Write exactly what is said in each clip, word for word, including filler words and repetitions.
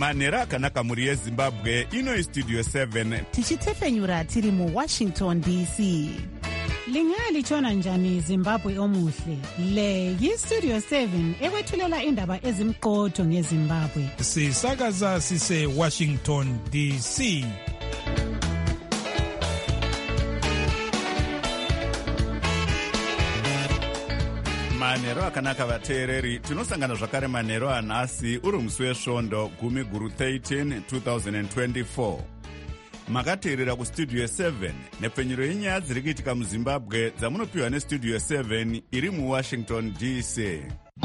manhero akanaka mhuri yezimbabwe. Ino istudio seven tichitefenyura tiri muwashington D C. Lingalitshona njani Zimbabwe omuhle? Le yistudio seven ekwethulela indaba ezimqotho ngeZimbabwe. Sisakaza sise Washington D C. manhero akanaka vateereri, tinosangana zvakare manhero anhasi uri musi wesvondo gumi guru thirteen twenty twenty-four. Makateerera kustudio seven nepfenyuro yenyaya dziri kuitika muzimbabwe dzamunopiwa nestudio seven iri muwashington D C.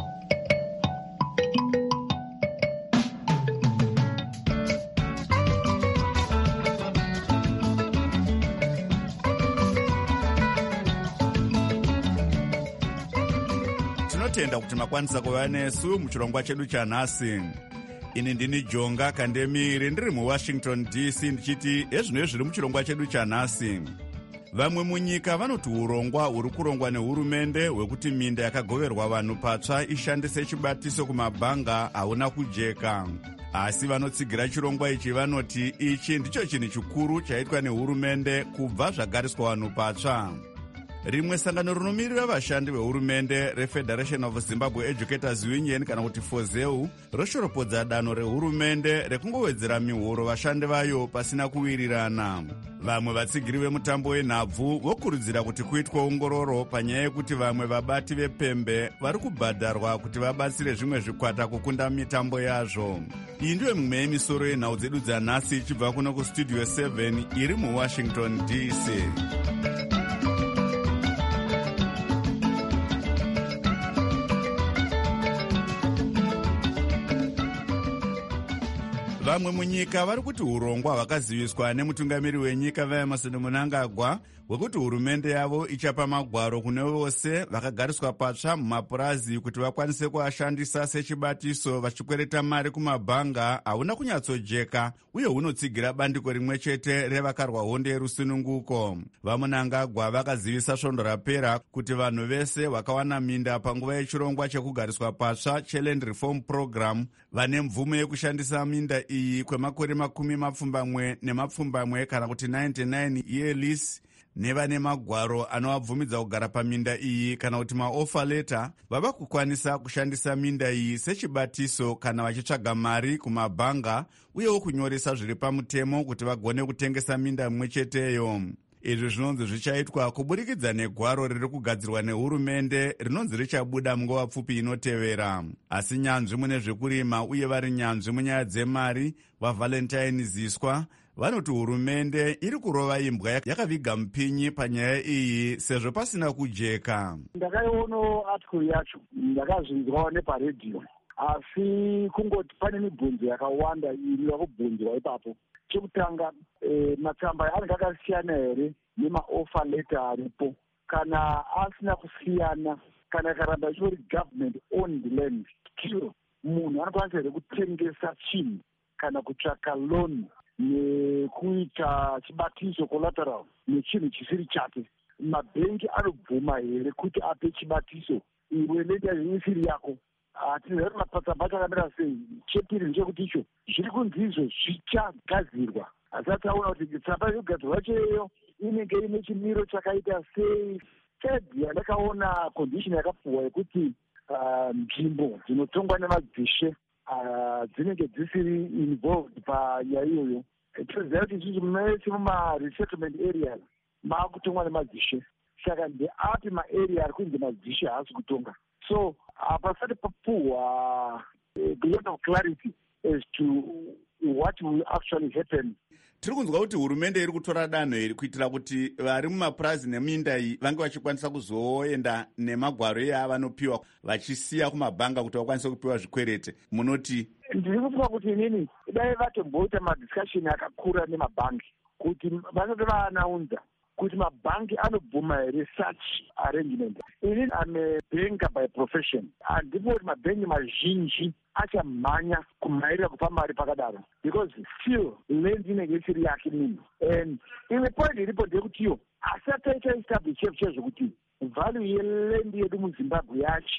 Tinotenda kuti makwanisa kuva nesu muchirongwa chedu chanhasi. Ini ndini Jonga Kandemiri ndiri muwashington D C ndichiti ezvino zviri muchirongwa chedu chanhasi. Vamwe munyika vanoti urongwa huri kurongwa nehurumende hwekuti minda yakagoverwa vanhu patsva ishandise chibatiso kumabhanga hauna kujeka. Asi vanotsigira chirongwa ichi vanoti ichi ndicho chinhu chikuru chaitwa nehurumende kubva zvagariswa vanhu patsva. Rimwe sangano rinomirira vashandi vehurumende reFederation of Zimbabwe Educators Union kana kuti FOZEU roshoropodza danho rehurumende rekungowedzera mihoro vashandi vayo pasina kuwirirana. Vamwe vatsigiri vemutambo wenhabvu vokurudzira kuti kuitwe ongororo panyaya yekuti vamwe vabati vepembe vari kubhadharwa kuti vabatsire zvimwe zvikwata kukunda mitambo yazvo. Iyi ndiyo mimwe yemisoro yenhau dzedu dzanhasi ichibva kuno kustudio seven iri muwashington D C. Vamwe munyika vari kuti urongwa hwakaziviswa nemutungamiri wenyika Emerson Mnangagwa hwekuti hurumende yavo ichapa magwaro kune vose vakagariswa patsva mumapurazi kuti vakwanise kuashandisa sechibatiso vachikwereta mari kumabhanga hauna kunyatsojeka uye hunotsigira bandiko rimwe chete revakarwa honde yerusununguko. VaMnangagwa vakazivisa svondo rapera kuti vanhu vese vakawana minda panguva yechirongwa chekugariswa patsva cheLand Reform Program vane mvumo yekushandisa minda iyi kwemakore makumi mapfumbamwe nemapfumbamwe kana kuti ninety-nine year lease, nevane magwaro anovabvumidza kugara paminda iyi kana kuti maoffer letter vava kukwanisa kushandisa minda iyi sechibatiso kana vachitsvaga mari kumabhanga uyewo kunyoresa zviri pamutemo kuti vagone kutengesa minda mumwe cheteyo. Izvi zvinonzi zvichaitwa kuburikidza negwaro riri kugadzirwa nehurumende rinonzi richabuda munguva pfupi inotevera. Asi nyanzvi mune zvekurima uye vari nyanzvi munyaya dzemari vaValentine Ziswa vanoti hurumende iri kurova imbwa yakaviga mupinyi panyaya iyi sezvo pasina kujeka. Ndakaiono article yacho ndakazvinzwa neparedhiyo, asi kungoti pane mibvunzo yakawanda iri yakubvunzwa ipapo. Chekutanga, eh, matsamba anenge akasiyana here nemaoffer letter aripo? Kana asina kusiyana, kana karamba ichori government owned land, still munhu anokwanisa here kutengesa chinhu kana kutsvaka loan nekuita chibatiso collateral nechinhu chisiri chake. Mabhengi anobvuma here kuti ape chibatiso iwe lenda isiri yako? Hatina matsamba achakamira sei? Chepiri ndechekuti icho zviri kunzi izvo zvichagadzirwa. Asi ataona kuti tsamba yogadzirwa cheyo inenge ine chimiro chakaita sei. Third, yandakaona condition yakapuwa yekuti nzvimbo dzinotongwa nemadzishe dzinenge dzisiri involved panyaya iyoyo. Tinoziva kuti isusu mese muma-resettlement areas maakutongwa nemadzishe, saka ndeapi maarea ari kunzi madzishe haasi kutonga. So pasati papuhwa a lot of clarity as to what will actually happen. Tiri kunzwa kuti hurumende iri kutora danho iri kuitira kuti vari mumapurazi neminda iyi vange vachikwanisa kuzoenda nemagwaro eavanopiwa vachisiya kumabhanga kuti vakwanise kupiwa zvikwerete. Munoti? Ndiri kufunga kuti inini dai vatomboita madiscussion akakura nemabhangi kuti vanode vaanaunza kuti mabhangi anobvuma here such arrangement. Inini am a banker by profession. Handiko kuti mabhengi mazhinji achamhanya kumhairira kupa mari pakadaro, because still land inenge isiri yake munhu. And imwe point iripo ndeyekuti iyo asati aita establish chezvo kuti value yeland yedu muZimbabwe yachi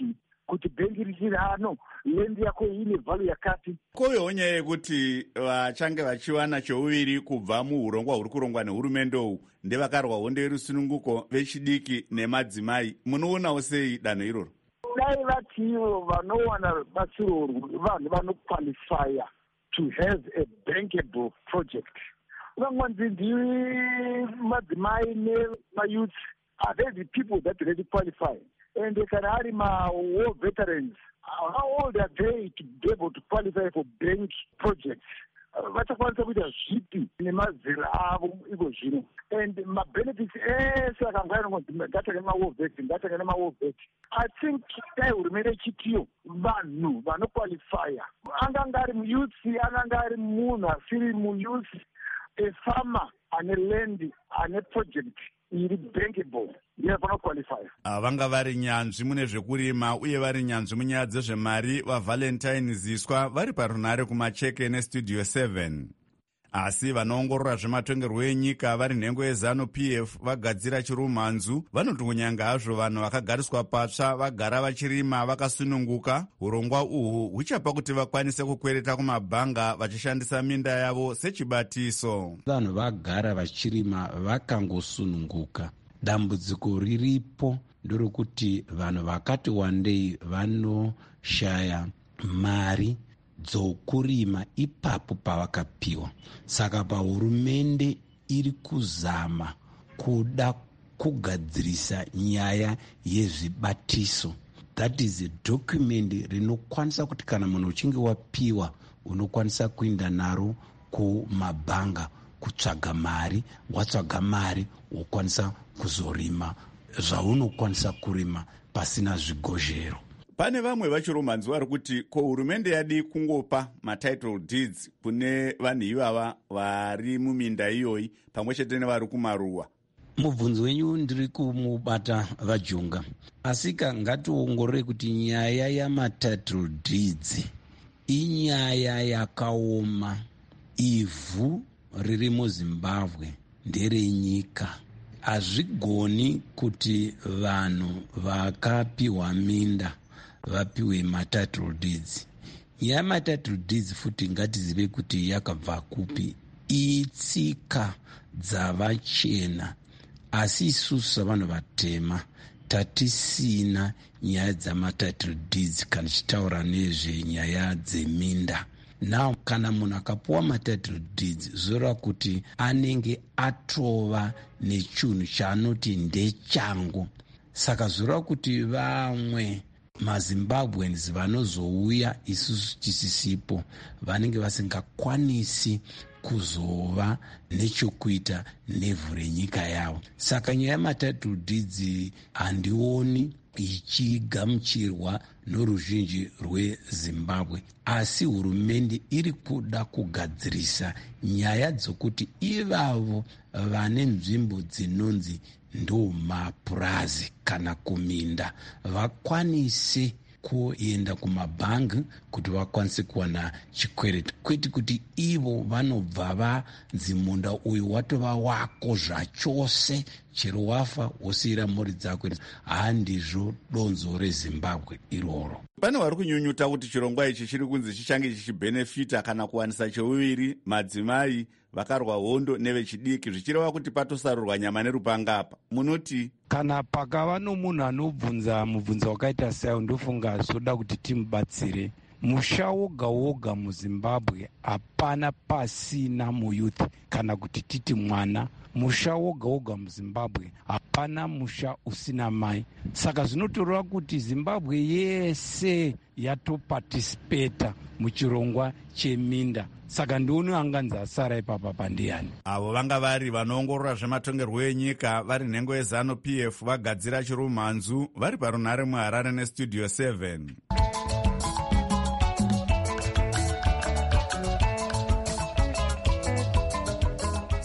kuti bhengi richiri hano lendi yako ine vhalu yakati. Kovewo nyaya yekuti vachange vachiwana chouviri kubva muurongwa huri kurongwa nehurumende uhu ndevakarwa hondo yerusununguko vechidiki nemadzimai. Munoonawo sei danho iroro? Dai vati ivo vanowana batsiro vanhu vanoqualifya to have a bankable project. Vamwanzi ndivi madzimai nemayouth, are they the people that really qualify? And they can have my war veterans. How old are they to be able to qualify for bank projects? Vachakwanisa kuita zvipi nemazera avo iko zvino, and mabenefits ese akangoyanongonzi ngatake nemawo vet ngatake nemawo vet. I think dai hurumende ichitiyo vanhu vanoqualifya, angange ari muyouth, angange ari munhu asiri muyouth, a farmer ane land ane project iri bankable ndiyafana kuqualifya. Vanga vari nyanzvi mune zvekurima uye vari nyanzvi munyaya dzezvemari vavalentine Ziswa vari parunhare kumacheke nestudio seven. Asi vanoongorora zvematongerwo enyika vari nhengo yezanu P F vagadzira chirumhanzu vanoti kunyanga hazvo vanhu vakagariswa patsva vagara vachirima vakasununguka, urongwa uhwu huchapa kuti vakwanise kukwereta kumabhanga vachishandisa minda yavo sechibatiso. Vanhu vagara vachirima vakangosununguka. Dambudziko riripo ndorokuti vanhu vakati wandei vanoshaya mari dzokurima ipapo pavakapiwa. Saka pahurumende iri kuzama kuda kugadzirisa nyaya yezvibatiso. That is a document rinokwanisa kuti kana munhu uchinge wapiwa unokwanisa kuenda naro kumabhanga kutsvaga mari, watsvaga mari wokwanisa kuzorima zvaunokwanisa kurima pasina zvigozhero. Pane vamwe vachiromhanzi vari kuti ko hurumende yadi kungopa matitle deeds kune vanhu ivava vari muminda iyoyi pamwe chete nevari kumaruwa. Mubvunzo wenyu ndiri kumubata vajonga, asika ngationgorore kuti nyaya yamatitle deeds inyaya yakaoma. Ivhu riri muZimbabwe nderenyika. Hazvigoni kuti vanhu vakapiwa minda vapiwe matitle deeds. Nyaya matitle deeds futi ngatizive kuti yakabva kupi. Itsika dzavachena, asi isusu savanhu vatema tatisina nyaya dzamatitle deeds kana chitaura nezvenyaya dzeminda. Now kana munhu akapuwa matitle deeds zvoreva kuti anenge atova nechunhu chaanoti ndechangu. Saka zvoreva kuti vamwe maZimbabweans vanozouya isusu tisisipo vanenge vasingakwanisi kuzova nechokuita nevhu renyika yavo. Saka nyaya yamatitle deeds handioni ichigamuchirwa noruzhinji rweZimbabwe, asi hurumende iri kuda kugadzirisa nyaya dzokuti ivavo vane nzvimbo dzinonzi ndomapurazi kana kuminda vakwanise kuenda kumabhangi kuti vakwanise kuwana chikwereti, kwete kuti ivo vanobva vanzi munda uyu watova wako zvachose, chero wafa wosiyira mhuri dzako. Handizvo donzo reZimbabwe iroro. Pane vari kunyunyuta kuti chirongwa ichi chiri kunzi chichange chichibhenefita kana kuwanisa cheuviri madzimai vakarwa hondo nevechidiki, zvichireva kuti patosarurwa nyama nerupanga apa. Munoti kana pakava nomunhu anobvunza mubvunzo wakaita sayo, ndofunga zvoda kuti timubatsire. Musha woga woga muZimbabwe hapana pasina muyuthi kana kuti titi mwana. Musha woga woga muZimbabwe hapana musha usina mai. Saka zvinotoreva kuti Zimbabwe yese yatopatisipeta muchirongwa cheminda. Saka ndioni anganzi asara ipapa pandiani. Avo vanga vari vanoongorora zvematongerwo enyika vari nhengo yezanu P F vagadzira chirumhanzu vari parunhare muHarare nestudio seven.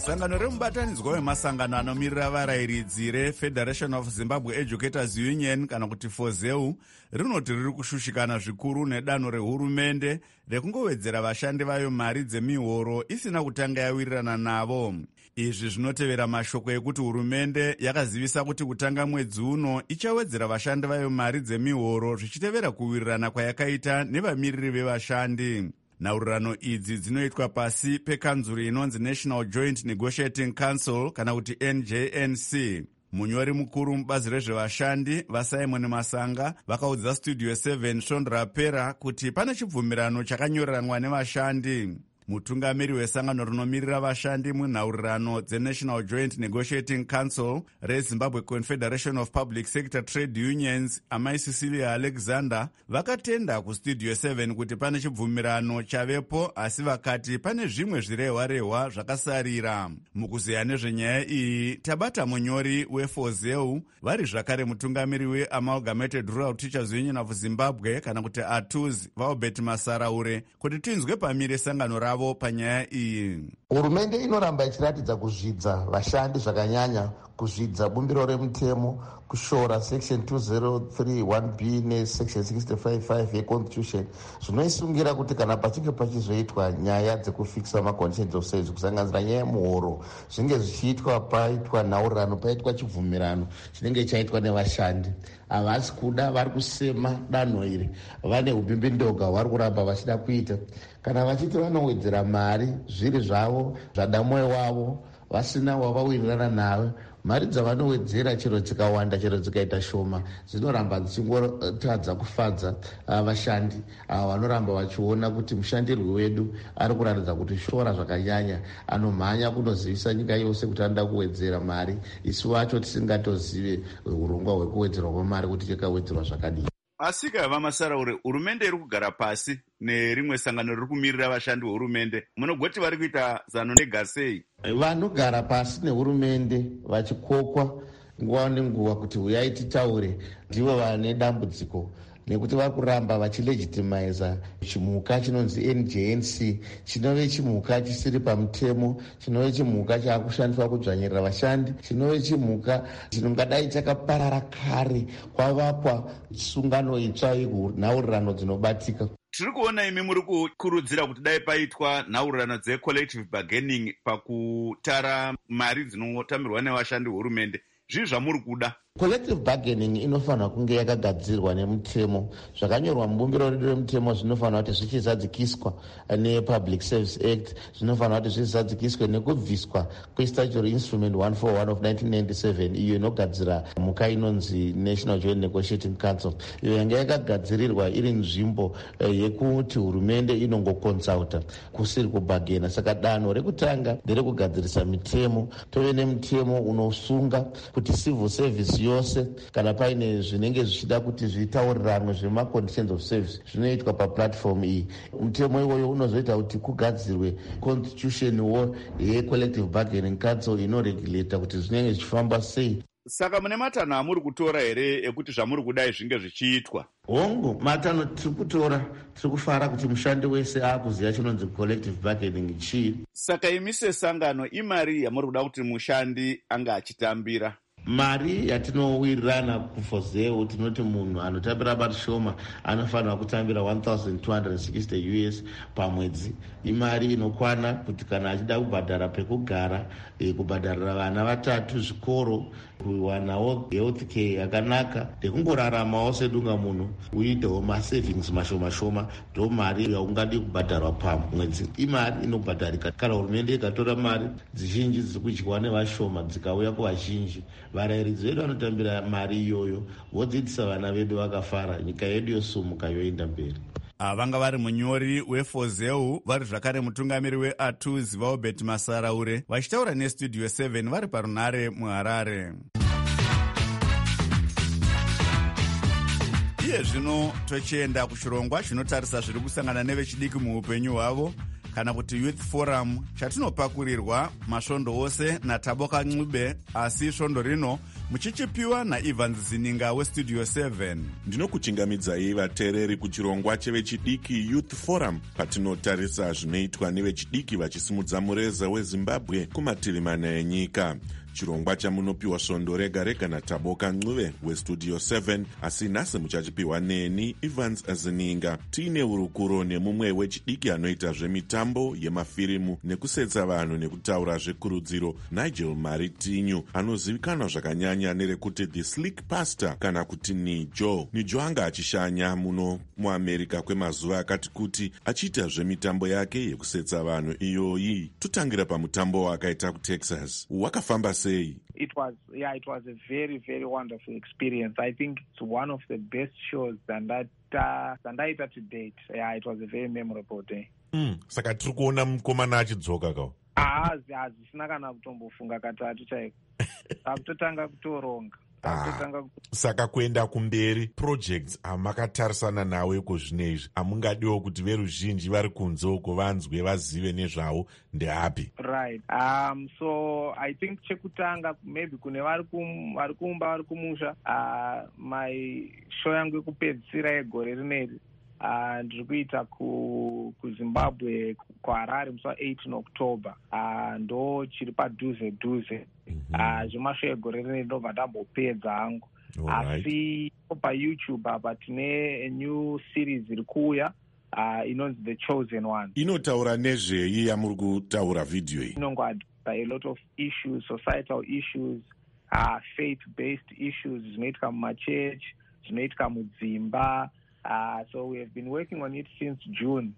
sangano remubatanidzwa wemasangano anomirira varayiridzi refederation of Zimbabwe Educators Union kana kuti fozeu rinoti riri kushushikana zvikuru nedanho rehurumende rekungowedzera vashandi vayo mari dzemihoro isina kutanga yawirirana navo. Izvi zvinotevera mashoko ekuti hurumende yakazivisa kuti kutanga mwedzi uno ichawedzera vashandi vayo mari dzemihoro zvichitevera kuwirirana kwayakaita nevamiriri vevashandi. Nhaurirano idzi dzinoitwa pasi pekanzuro inonzi National Joint Negotiating Council kana kuti N J N C. Munyori mukuru mubazi rezvevashandi vaSimon Masanga vakaudza Studio seven Shondra Pera kuti pane chibvumirano chakanyoreranwa nevashandi. Mutungamiri wesangano rinomirira vashandi munhaurirano dzeNational Joint Negotiating Council reZimbabwe Confederation of Public Sector Trade Unions amai Cecilia Alexander vakatenda kuStudio seven kuti pane chibvumirano chavepo, asi vakati pane zvimwe zvirehwa-rehwa zvakasarira. Mukuzeya nezvenyaya iyi tabata munyori wefozeu vari zvakare mutungamiri weAmalgamated Rural Teachers Union of Zimbabwe kana kuti A T U Z vaObert Masaraure kuti tinzwe pamire sangano ravo panyaya iyi. Hurumende inoramba ichiratidza kuzvidza vashandi zvakanyanya, kuzvidza bumbiro remutemo, kushora section two oh three one B nesection sixty-five five yeconstitution zvinoisungira kuti kana pachinge pachizoitwa nyaya dzekufikisa maconditions of service kusanganisira nyaya yemuhoro zvinge zvichiitwa paitwa nhaurirano, paitwa chibvumirano chinenge chaitwa nevashandi. Havasi kuda, vari kusema danho iri, vane ubimbindoga vari kuramba vachida kuita. Kana vachiti vanowedzera mari zviri zvavo zvada mwoyo wavo vasina wavawirirana nawe, mari dzavanowedzera chero dzikawanda chero dzikaita shoma dzinoramba dzichingotadza kufadza uh, vashandi ava uh, vanoramba vachiona kuti mushandirwi wedu ari kuratidza kuti shora zvakanyanya, anomhanya kunozivisa nyika yose kuti anoda kuwedzera mari, isu vacho tisingatozive urongwa hwekuwedzerwa kwemari kuti chakawedzerwa zvakadii. Asika vaMasaraure, hurumende iri kugara pasi nerimwe sangano riri kumirira vashandi vehurumende, munogoti vari kuita zano negasei? Vanogara pasi nehurumende vachikokwa nguva nenguva kuti uyai titaure ndivo vane dambudziko, nekuti vari kuramba vachilegitimiza chimuka chinonzi N J N C chinove chimuka chisiri pamutemo, chinove chimuka chaakushandiswa kudzvanyirira vashandi, chinove chimuka chinongadai chakaparara kare kwavapwa sungano itsva yenhaurirano dzinobatika. Tiri kuona imi muri kukurudzira kuti dai paitwa nhaurirano dzecollective bargaining pakutara mari dzinotambirwa nevashandi vehurumende. Zvii zvamuri kuda? Collective bargaining inofanira kunge yakagadzirwa nemutemo, zvakanyorwa mubumbiro redu remutemo zvinofanira kuti zvichizadzikiswa nePublic Service Act, zvinofanira kuti zvichizadzikiswe nekubviswa kwestatutory instrument one forty-one of nineteen ninety-seven iyo inogadzira muka inonzi National Joint Negotiating Council, iyo yanga yakagadzirirwa iri nzvimbo yekuti hurumende inongokonsulta kusiri kubhagena. Saka danho rekutanga nderekugadzirisa mitemo, tove nemutemo unosunga kuti civil service yose kana paine zvinenge zvichida kuti zvitauriranwe zvemaconditions of service zvinoitwa paplatform iyi. Mutemo iwoyo unozoita kuti kugadzirwe constitution wo yecollective bargaining council inoregulata kuti zvinenge zvichifamba sei. Saka mune matanho amuri kutora here ekuti zvamuri kudai zvinge zvichiitwa? Hongu, matanho tiri kutora, tiri kufara kuti mushandi wese aakuziva chinonzi collective bargaining chii. Saka imi sesangano imari yamuri kuda kuti mushandi anga achitambira? Mari yatinowirirana kufozeu tinoti munhu anotambira bari shoma anofanira kutambira one thousand two hundred sixty U S pamwedzi. Imari inokwana kuti kana achida kubhadhara pekugara, e, kubhadharira vana vatatu zvikoro, kuwanawo health care yakanaka, nekungoraramawo sedunga munhu, uitewo masavings mashoma shoma, ndo mari yaungadi kubhadharwa pamwedzi. Imari inobhadharika kana hurumende ikatora mari dzizhinji dziri kudyiwa nevashoma dzikauya kuvazhinji. Varayiridzi vedu vanotambira mari iyoyo, vodzidzisa vana vedu vakafara, nyika yedu yosumuka yoenda mberi. Vanga vari munyori wefozeu vari zvakare mutungamiri weA T U Z vaObert Masaraure vachitaura neStudio seven vari parunare muHarare. Iye zvino tochienda kuchirongwa chinotarisa zviri kusangana nevechidiki muupenyu hwavo kana kuti Youth Forum chatinopakurirwa masvondo ose naTaboka Ncube, asi svondo rino muchichipiwa naEvans Zininga westudio seven. Ndinokuchingamidzai vateereri kuchirongwa chevechidiki Youth Forum patinotarisa zvinoitwa nevechidiki vachisimudza mureza weZimbabwe kumativi mana enyika. Chirongwa chamunopiwa svondo rega rega naTaboka Ncube westudio seven, asi nhasi muchachipiwa neni Evans Zininga. Tiine urukuro nemumwe wechidiki anoita zvemitambo yemafirimu nekusetsa vanhu nekutaura zvekurudziro, Nigel Maritinho, anozivikanwa zvakanyanya nerekuti The Slick Pastor kana kuti Nijo. Nijo anga achishanya muno muAmerica kwemazuva akati kuti achiita zvemitambo yake yekusetsa vanhu iyoyi. Totangira pamutambo wakaita kuTexas. Wakafamba sei? It was, yeah, it was a very, very wonderful experience. I think it's one of the best shows than that, uh, than that to date. Yeah, it was a very memorable day. Mm, saka tiri kuona mukomana achidzoka kawo. Ah, hazvisina kana kutombofunga katatu chaiko. Takutotanga kutoronga. Ah, saka kuenda kumberi projects amakatarisana nawe kuzvinezvi amungadiwo kuti veruzhinji vari kunze uko vanzwe vazive nezvavo ndeapi? Right. Um, so I think chekutanga maybe kune vari kumba vari kumusha, uh, my show yangu yekupedzisira yegore rineri uh, ndiri kuita ku, kuZimbabwe kuHarare musi wa-eight October. Uh, ndo chiri padhuze dhuze. Mm-hmm. Zvemasho egore rineri ndobva ndambopedza hangu. Asi paYouTube apa tine a new series iri kuuya uh, inonzi The Chosen One. Inotaura nezvei yamuri kutaura video iyi? Inongoadressa a lot of issues, societal issues, uh, faith-based issues zvinoitika mumachechi, zvinoitika mudzimba. Uh, so we have been working on it since June.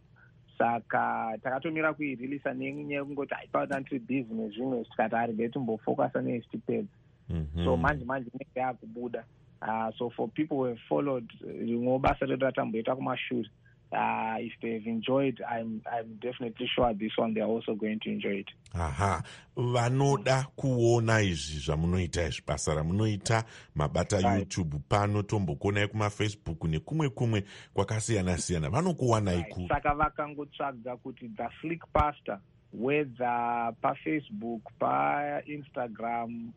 Saka takatomira kuireleasa nenyaya yekungoti haipana tiri busy nezvimwe tikati arige timbofocusa nezvitipedza. So manje manje inenge yakubuda. Uh, so for people who have followed rimwe basa redu ratamboita kumashure, uh, if they've enjoyed, I'm, I'm definitely sure this one they're also going to enjoy it. Aha, vanoda kuona izvi zvamunoita izvi basa ramunoita mabata right. YouTube pano tombokonai kumafacebook nekumwe kumwe kwakasiyana siyana vanokuwanai ku? Right. Saka vakangotsvaga kuti The Slick Pastor, whether paFacebook, paInstagram,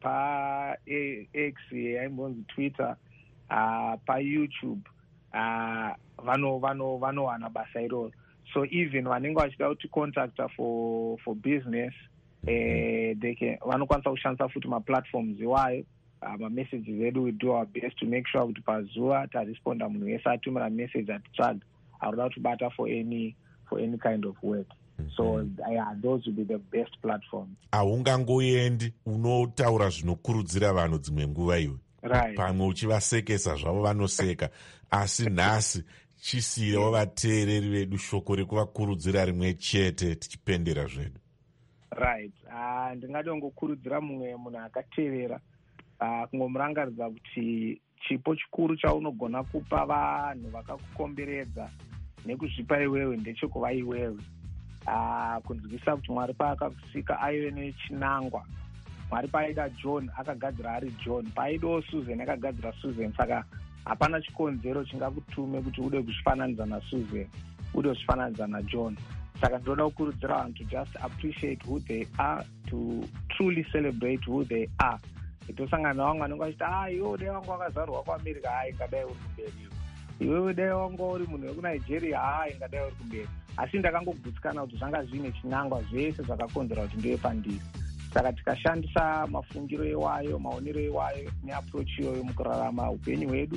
paX, aimbonzi Twitter, uh, paYouTube, uh, vano vano vanowana basa iroro. So even vanenge vachida kuti contacta for for business, eh, they can vanokwanisa kushandisa futi maplatforms iwayo. Uh, mamessages edu, we do our best to make sure kuti pazuva taresponda munhu wese atumira message atitsvaga arikuda kutibata for any for any kind of work. So yeah, those would be the best platforms. Haungangoendi unotaura zvinokurudzira vanhu dzimwe nguva iwe. Right. Pamwe uchivasekesa zvavo vanoseka, asi nhasi chisiyirewo vateereri vedu shoko rekuvakurudzira rimwe chete tichipendera zvedu. Right. Uh, ndingadongokurudzira mumwe munhu akateerera uh, kungomurangaridza kuti chipo chikuru chaunogona kupa vanhu vakakukomberedza nekuzvipa iwewe ndechekuva iwewe. Uh, kunzwisa kuti Mwari paakakusika aive nechinangwa. Mwari paaida John akagadzira ari John, paaidawo Susan akagadzira Susan. Saka hapana chikonzero chingakutume kuti ude kuzvifananidza naSusan, ude kuzvifananidza naJohn. Saka ndoda kukurudzira vanhu to just appreciate who they are, to truly celebrate who they are. Itosangana navamwe vanenge vachiti ah iwe dai wangu wakazvarwa kuAmerica, ah ingadai uri kumberi, iwe dai wangu uri munhu wekuNigeria, ah ingadai uri kumberi. Asi ndakangogutsikana kuti zvanga zvine chinangwa zvese zvakakonzera kuti ndive pandiri. Saka tikashandisa mafungiro iwayo, maonero iwayo neapproach iyoyo mukurarama upenyu hwedu,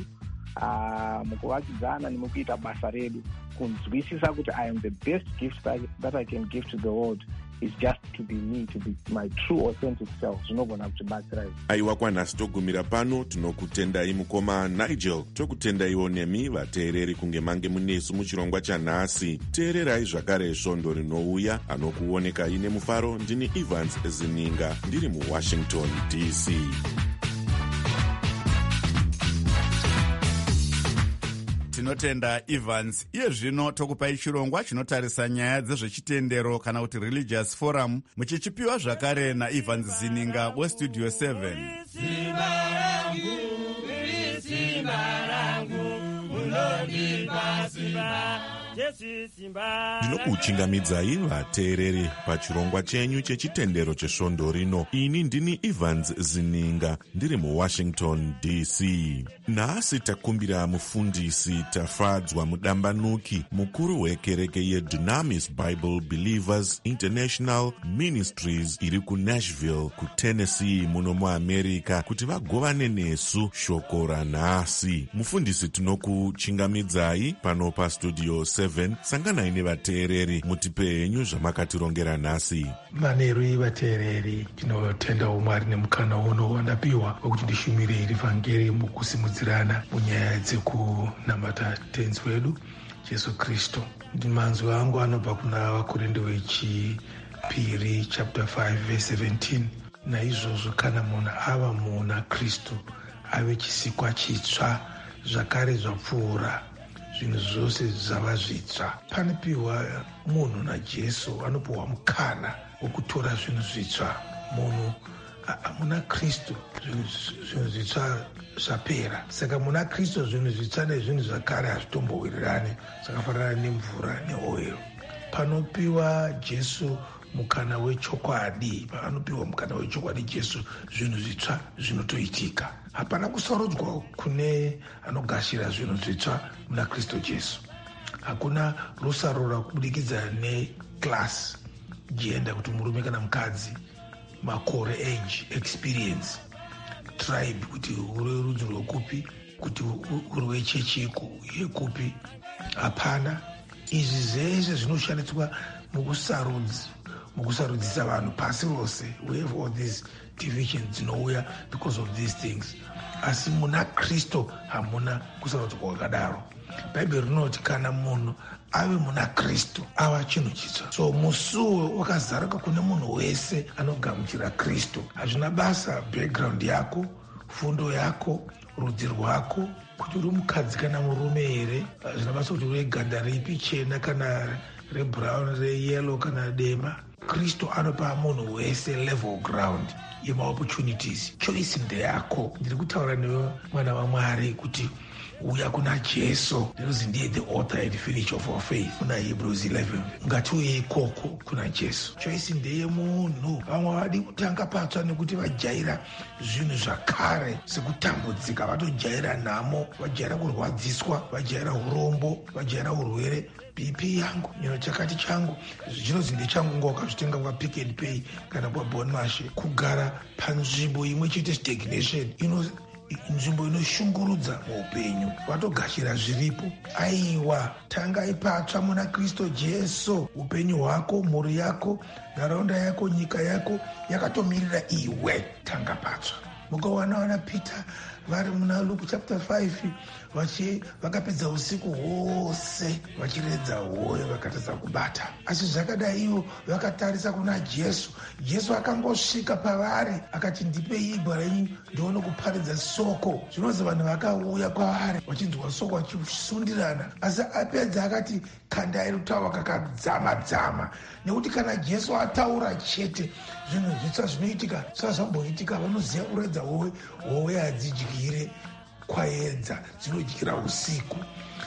uh, mukuvakidzana nemukuita basa redu, kunzwisisa kuti I am the best gift that, that I can give to the world is just to be me, to be my true authentic self. Zvinogona kutibatsira. Aiwa kwanhasi togumira pano, tinokutendai mukoma Nigel, tokutendaiwo nemi vateereri kunge mange munesu muchirongwa chanhasi. Teererai zvakare svondo rinouya, anokuonekai nemufaro. Ndini Evans Zininga, ndiri muWashington D C. Tinotenda Evans. Iye zvino tokupai chirongwa chinotarisa nyaya dzezvechitendero kana kuti religious forum, muchichipiwa zvakare naEvans Zininga westudio seven. Simba rangu, simba rangu, unonipa simba. ndinokuchingamidzai vateereri pachirongwa chenyu chechitendero chesvondo rino. Ini ndini Evans Zininga ndiri muwashington D C. Nhasi takumbira mufundisi Tafadzwa Mudambanuki, mukuru wekereke yeDunamis Bible Believers International Ministries iri kuNashville kuTennessee muno muAmerica, kuti vagovane nesu shoko ranhasi. Mufundisi, tinokuchingamidzai pano pastudio seven. Sanganai nevateereri mutipe henyu zvamakatirongera nhasi. Maneri vateereri, tinotenda umwari nemukana uno wandapiwa wekuti ndishumire iri vhangeri mukusimudzirana munyaya dzekunamata tenzi wedu Jesu Kristu. Manzwi angu anobva kuna Vakorinde wechipiri chapter five verse seventeen. Naizvozvo kana munhu ava muna Kristu ave chisikwa chitsva, zvakare zvapfuura zvinhu zvose zvava zvitsva. Panopiwa munhu naJesu anopiwa mukana wokutora zvinhu zvitsva. Munhu muna Kristu zvinhu zvitsva zvapera. Saka muna Kristu zvinhu zvitsva nezvinhu zvakare hazvitombowirirani, zvakafanana nemvura neoero. Panopiwa Jesu mukana wechokwadi, panopiwa mukana wechokwadi Jesu, zvinhu zvitsva zvinotoitika. Hapana kusarodzwa kune anogashira zvinhu zvitsva muna Kristu Jesu. Hakuna rusarura kubudikidza neclass, gender, kuti murume kana mukadzi, makore, age, experience, tribe, kuti uri rudzi rwekupi, kuti uri wechechi yekupi. Hapana. Izvi zvese zvinoshandiswa mukusarudzi mukusarudzisa vanhu pasi rose. We have all these divisions dzinouya because of these things. Asi muna Kristu hamuna kusarudzwa kwakadaro. Bhaibheri rinoti kana munhu ave muna Kristu ava chinhu chitsva. So musuwo wakazaruka kune munhu wese anogamuchira Kristu. Hazvina basa background yako, fundo yako, rudzi rwako, kuti uri mukadzi kana murume here. Hazvina basa kuti uri ganda ripi, chena kana rebrown, reyellow kana dema. Kristu anopa munhu wese level ground yemaopportunities. Choice ndeyako. Ndiri kutaura newe mwana waMwari kuti uya kuna Jesu, ndinozi ndiye the author and finisher of our faith, kuna Hebrews eleven. Ngatiuye ikoko kuna Jesu. Choice ndeye munhu. Vamwe vadi kutanga patsva nekuti vajaira zvinhu zvakare sekutambudzika, vatojaira nhamo, vajaira kurwadziswa, vajaira urombo, vajaira urwere. B P yangu, nyino chakati changu, zvinozi ndechangu ngo wakazvitenga kwa Pick and Pay kana kwa Bonmashe. Kugara panzvimbo imwe chete stagnation, ino nzvimbo inoshungurudza muupenyu, vatogashira zviripo. Aiwa, tanga ipatsva muna Kristu Jesu. Upenyu hwako, mhuri yako, nharaunda yako, nyika yako yakatomirira iwe. Tanga patsva. Mukawana wana Peter vari muna Luke chapter five vachi vakapedza usiku hwose vachiredza hoyo vakatadza kubata. Asi zvakadai ivo vakatarisa kuna Jesu. Jesu akangosvika pavari akati ndipei igwa renyu ndione kuparidza soko. Zvinozi vanhu vakauya kwavari vachinzwa soko vachisundirana. Asi apedza akati kandai rutaura kakadzama-dzama. Nekuti kana Jesu ataura chete zvinhu zvitsva zvinoitika. Zvazvamboitika vanoziva kuredza howe. Howe hadzidyire kwaedza, dzinodyira usiku.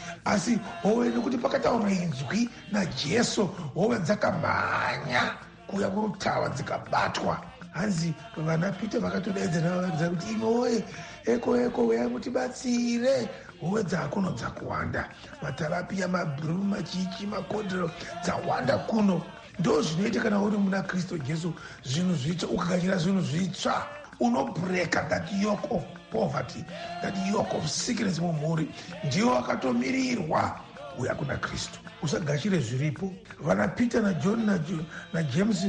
Asi howe nekuti pakataura inzwi naJesu, howe dzakamhanya kuuya kurutaura dzikabatwa. Hanzi vana Pita vakatodaidza vakaridza kuti imi howe, eko eko uya mutibatsire. Howe dzakuno dzakuwanda, matarapiya, mabhuru, machichi, makodhero dzawanda kuno. Ndo zvinoita kana uri muna Kristu Jesu, zvinhu zvitsva. Ukagashira zvinhu zvitsva, unobreka that yoke of poverty, that yoke of sickness mumhuri. Ndiyo wakatomirirwa uya kuna Kristu. Usagashire zviripo. Vana Peter na John na, na James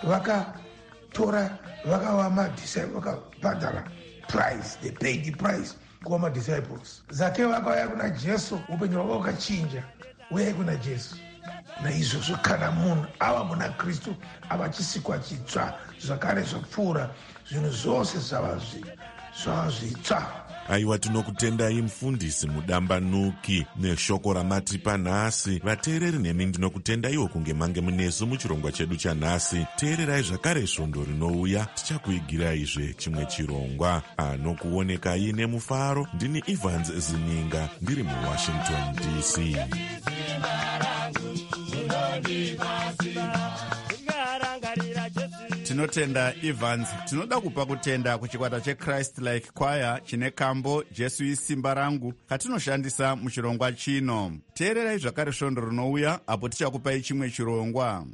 vakatora vakava madisciples, vakabhadhara price, they paid the price kuva madisciples. Zakeo vakauya kuna Jesu, upenyu hwavo ukachinja. Uyai kuna Jesu. Naizvozvo kana munhu ava muna Kristu ava chisikwa chitsva, zvakare zvapfuura zvinhu zvose zvava zvitsva. Aiwa, tinokutendai mufundisi Mudambanuki neshoko ramatipa nhasi. Vateereri nemi ndinokutendaiwo kunge mange munesu muchirongwa chedu chanhasi. Teererai zvakare svondo rinouya, tichakuigiraizve chimwe chirongwa. Anokuonekai nemufaro ndini Evans Zininga ndiri muWashington D C. tinotenda Evans. Tinoda kupa kutenda kuchikwata cheChrist Like Choir chine kambo Jesu isimba rangu katinoshandisa muchirongwa chino. Teererai zvakare svondo rinouya apo tichakupai chimwe chirongwa.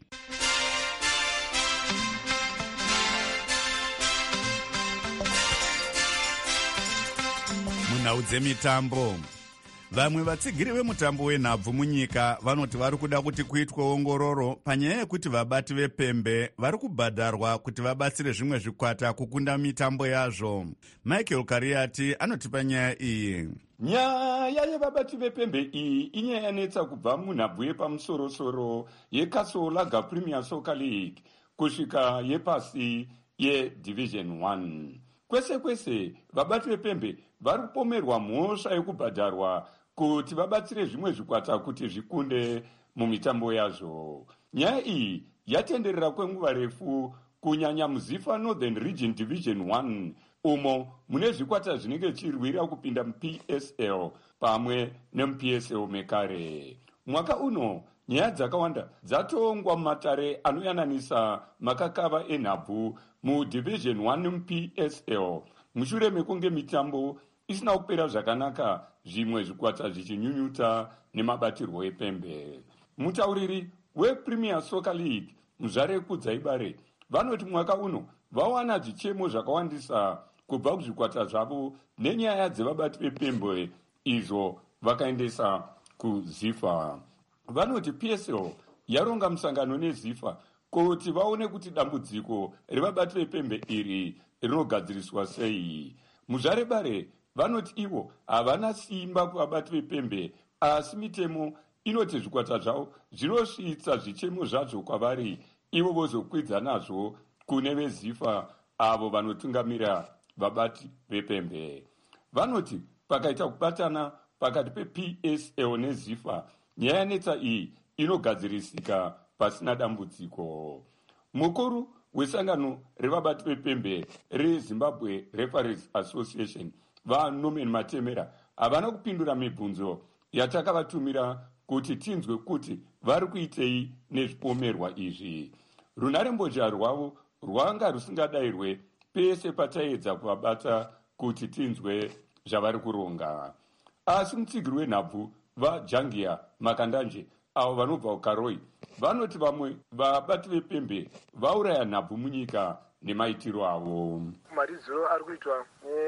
Munhau dzemitambo. Vamwe vatsigiri vemutambo wenhabvu munyika vanoti vari kuda kuti kuitwe ongororo panyaya yekuti vabati vepembe vari kubhadharwa kuti vabatsire zvimwe zvikwata kukunda mitambo yazvo. Michael Kariati anotipa nyaya iyi. Nyaya yevabati vepembe iyi inyaya yanetsa kubva munhabvu yepamusorosoro yeKasolaga Premier Soccer League kusvika yepasi yeDivision one. Kwese kwese vabati vepembe vari kupomerwa mhosva yekubhadharwa kuti vabatsire zvimwe zvikwata kuti zvikunde mumitambo yazvo. Nyaya iyi yatenderera kwenguva refu kunyanya muZifa Northern Region Division one umo mune zvikwata zvinenge chirwira kupinda muP S L pamwe nemuP S L mekare. Mwaka uno nyaya dzakawanda dzatongwa mumatare anoyananisa makakava enhabvu muDivision one nemuP S L mushure mekunge mitambo isina kupera zvakanaka, zvimwe zvikwata zvichinyunyuta nemabatirwo epembe. Mutauriri wePremier Soccer League Muzvare Kudzaibare vanoti mwaka uno vawana zvichemo zvakawandisa kubva kuzvikwata zvavo nenyaya dzevabati vepembe izvo vakaendesa kuZifa. Vanoti P S L yaronga musangano neZifa kuti vaone kuti dambudziko revabati vepembe iri rinogadziriswa sei. Muzvare bare vanoti ivo havana simba kuvabati vepembe, asi mitemo inoti zvikwata zvavo zvinosvitsa zvichemo zvazvo kwavari, ivo vozokwidza nazvo kune veZifa avo vanotungamira vabati vepembe. Vanoti pakaita kubatana pakati peP S L neZifa, nyaya yanetsa iyi inogadzirisika pasina dambudziko. Mukuru wesangano revabati vepembe reZimbabwe Referees Association vaNorman Matemera havana kupindura mibvunzo yatakavatumira kuti tinzwe kuti vari kuitei nezvipomerwa izvi. Runharembozha rwavo rwanga rusingadayirwe pese pataedza kuvabata kuti tinzwe zvavari kuronga. Asi mutsigiri wenhabvu vaJangia Makandanje avo vanobva kuKaroi vanoti vamwe vabati vepembe vauraya nhabvu munyika nemaitiro avo. Maridziro ari kuitwa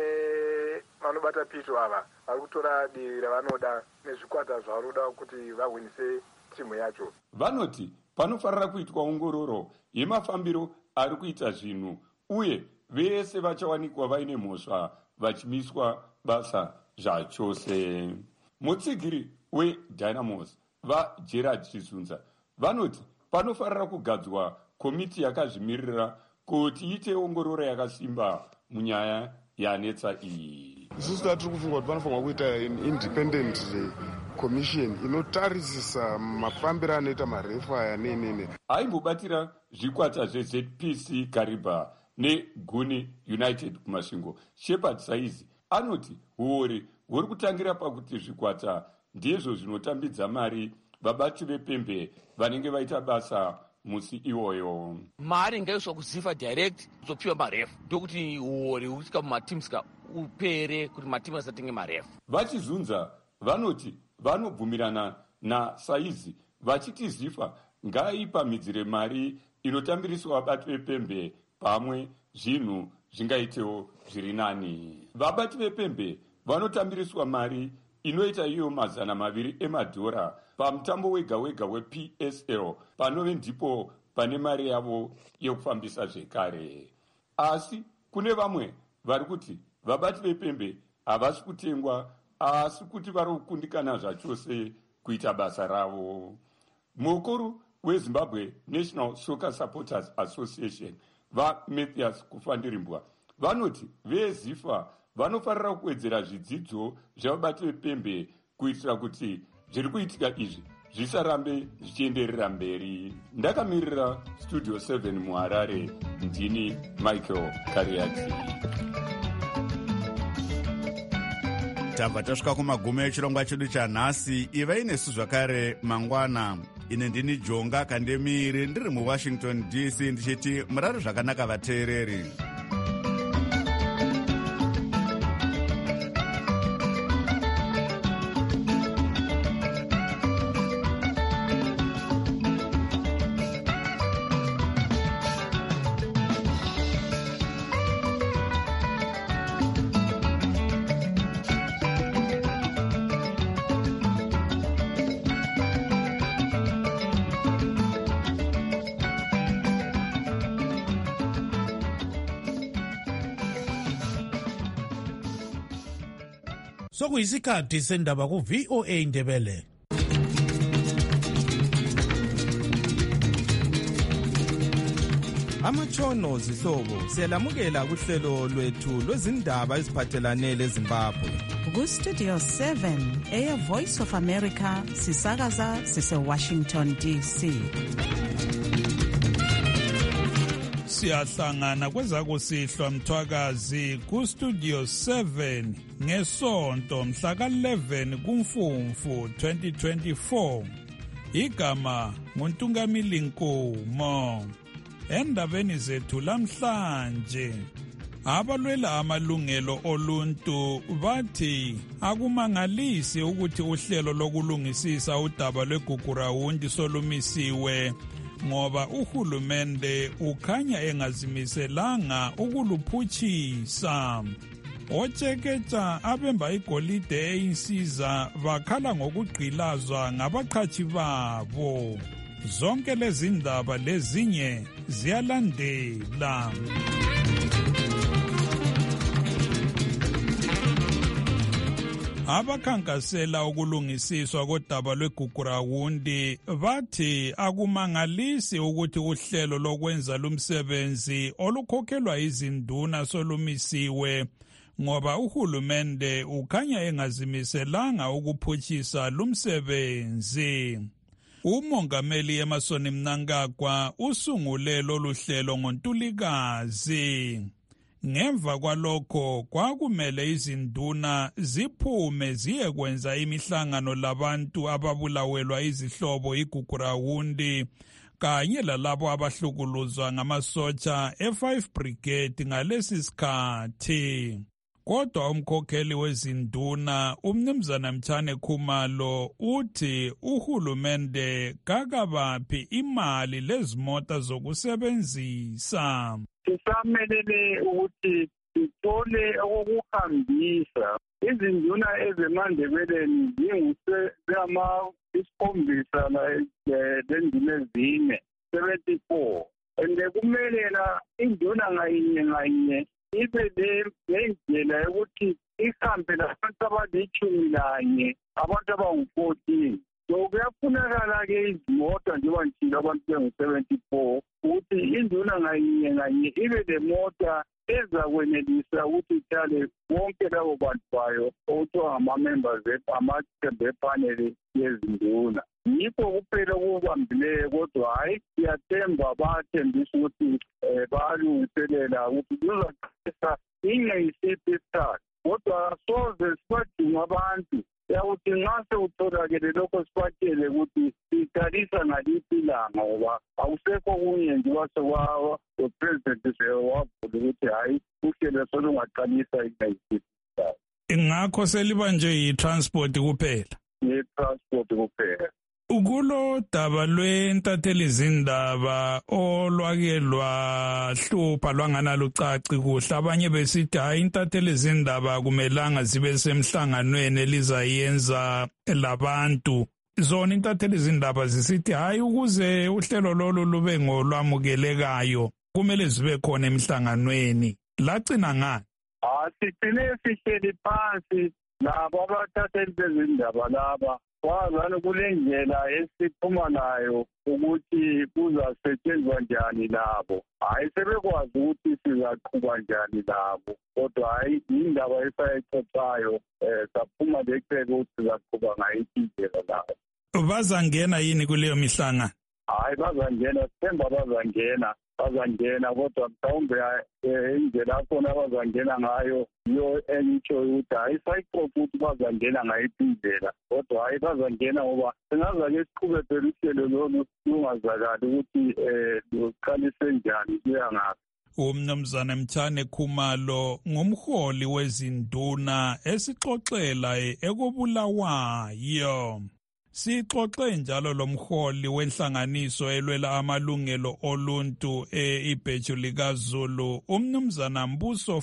nevanobata pito ava vari kutora divi ravanoda nezvikwata zvavanoda kuti vahwinise timu yacho. Vanoti panofanira kuitwa ongororo yemafambiro ari kuita zvinhu uye vese vachawanikwa vaine mhosva vachimiswa basa zvachose. Mutsigiri weDynamos vaGerard Chizunza vanoti panofanira kugadzwa komiti yakazvimirira kuti iite ongororo yakasimba munyaya yanetsa iyi. Isusu tiri kufunga kuti panofanira kuita independent commission inotarisisa mafambiro anoita marefa aya nenene. Aimbobatira zvikwata zveZ P C Kariba neGuni United kumasvingo, Shepard Saizi anoti huori huri kutangira pakuti zvikwata ndizvo zvinotambidza mari vabati vepembe vanenge vaita basa musi iwoyo. Mari ngaiswa kuZifa direct zopiwa marefu ndokuti uori husvika mumatimsika upere kuti matimu asatenge marefu. Vachizunza vanoti vanobvumirana naSaizi vachiti Zifa ngaipamidzire mari inotambiriswa vabati vepembe pamwe zvinhu zvingaitewo zviri nani. Vabati vepembe vanotambiriswa mari inoita iyo mazana maviri emadhora pamutambo wega wega weP S L panove ndipo pane mari yavo yekufambisa zvekare. Asi kune vamwe vari kuti vabati vepembe havasi kutengwa asi kuti vari kukundikana zvachose kuita basa ravo. Mukuru weZimbabwe National Soccer Supporters Association vaMathias Kufandirimbwa vanoti veZifa vanofanira kuwedzera zvidzidzo zvevabati vepembe kuitira kuti zviri kuitika izvi zvisarambe zvichienderera mberi. Ndakamirira Studio seven muHarare, ndini Michael Kariati. Tabva tasvika kumagumo echirongwa chedu chanhasi. Ivai nesu zvakare mangwana. ine ndini Jonga Kandemiri ndiri muWashington D C ndichiti murari zvakanaka vateereri. Sokuyisikhathi sendaba ku V O A Ndebele. Amatshono zihlobo siyalamukela kuhlelo lwethu lwezindaba eziphathelane leZimbabwe. Ku Studio seven eya Voice of America sisakaza sise Washington D C. Siyahlangana kwezakusihlwa Mthwakazi ku Studio seven ngesonto mhla ka eleven kuMfumfu twenty twenty-four. Igama nguNtungamili Nkomo. Endabeni zethu lamhlanje abalwela amalungelo oluntu bathi akumangalisi ukuthi uhlelo lokulungisisa udaba lweGugurawundi solumisiwe ngoba uhulumende ukhanya engazimiselanga ukuluphutshisa. Otsheketsha abemba igolide eyinsiza bakhala ngokugqilazwa ngabaqhashi babo. Zonke lezi ndaba lezinye ziyalandela. Abakhankasela ukulungisiswa kodaba lweGugurawundi bathi akumangalisi ukuthi uhlelo lokwenza lumsebenzi olukhokhelwa izinduna solumisiwe ngoba uhulumende ukhanya engazimiselanga ukuphutshisa lumsebenzi. Umongameli Emmerson Mnangagwa usungule lolu hlelo ngoNtulikazi. Ngemva kwalokho kwakumele izinduna ziphume ziyekwenza imihlangano labantu ababulawelwa izihlobo iGugurawundi kanye lalabo abahlukuluzwa ngamasotsha e-five Brigade ngalesi sikhathi. Kodwa umkhokheli wezinduna umnumzana Mtshane Khumalo uthi uhulumende kakabaphi imali lezimota zokusebenzisa. Sisamelele ukuthi sithole okukuhambisa izinduna ezemandebeleni zingusema isikhombisa la lenduna ezine seventy-four and kumele la induna ngayinye ngayinye ibe lendlela yokuthi ihambe labantu abalichumi lanye abantu abangu-fourteen. So kuyafunakala-ke izimota njengoba njalo abantu bengu-seventy-four ukuthi induna ngayinye ngayinye ibe le mota ezakwenelisa ukuthi ithale bonke labo bantu bayo okuthiwa ngama-members amaqembu epaneli yezinduna. Yikho kuphela okubambileyo kodwa hhayi siyathemba bathembisa ukuthi um bayalungiselela ukuthi kuzaqalisa ingeyisiphi isikhathi kodwa soze sibadinga abantu yakuthi nxa sekutholakele lokho sibatshele ukuthi siqalisa ngaliphi ilanga ngoba akusekho kunye njengoba sekwawa upresident wavula ukuthi hhayi uhlelo solungaqalisa ingeyisiphi isikhathi. Ngakho seliba nje yi-transport kuphela? Yi-transport kuphela. Ukulo daba lwentatheli zindaba olwake lwahlupha lwangana lucaci kuhle abanye besithi hayi intatheli zindaba kumelanga zibe semhlanganweni elizayenza labantu. Zona intatheli zindaba zisithi hayi ukuze uhlelo lolu lube ngolwamukelekayo kumele zibe khona emhlanganweni. Lagcina ngani? Ah sicine sihleli phansi labo abathatheli bezindaba laba kwazana kule ndlela esiphuma nayo ukuthi kuzasetshenzwa njani labo. Hayi sebekwazi ukuthi sizaqhuba njani labo kodwa hayi indaba esayixoxayo um saphuma leqeke ukuthi sizaqhuba ngayiphi indlela labo. Bazangena yini kuleyo mihlangano? hayi bazangena, sithemba bazangena bazangena kodwa mhlawumbe indlela akhona bazangena ngayo yiyo engitsho ukuthi hayi sayixoxa ukuthi bazangena ngayiphi indlela, kodwa hayi bazangena ngoba singazake siqhube phela uhlelo lolu lungazakali ukuthi um luqalise njani kuya ngaphi. Umnumzana Mthane Khumalo ngumholi wezinduna esixoxela ekobulawayo. Sixoxe njalo lomholi wenhlanganiso elwela amalungelo oluntu eIbheju likaZulu, umnumzana Mbuso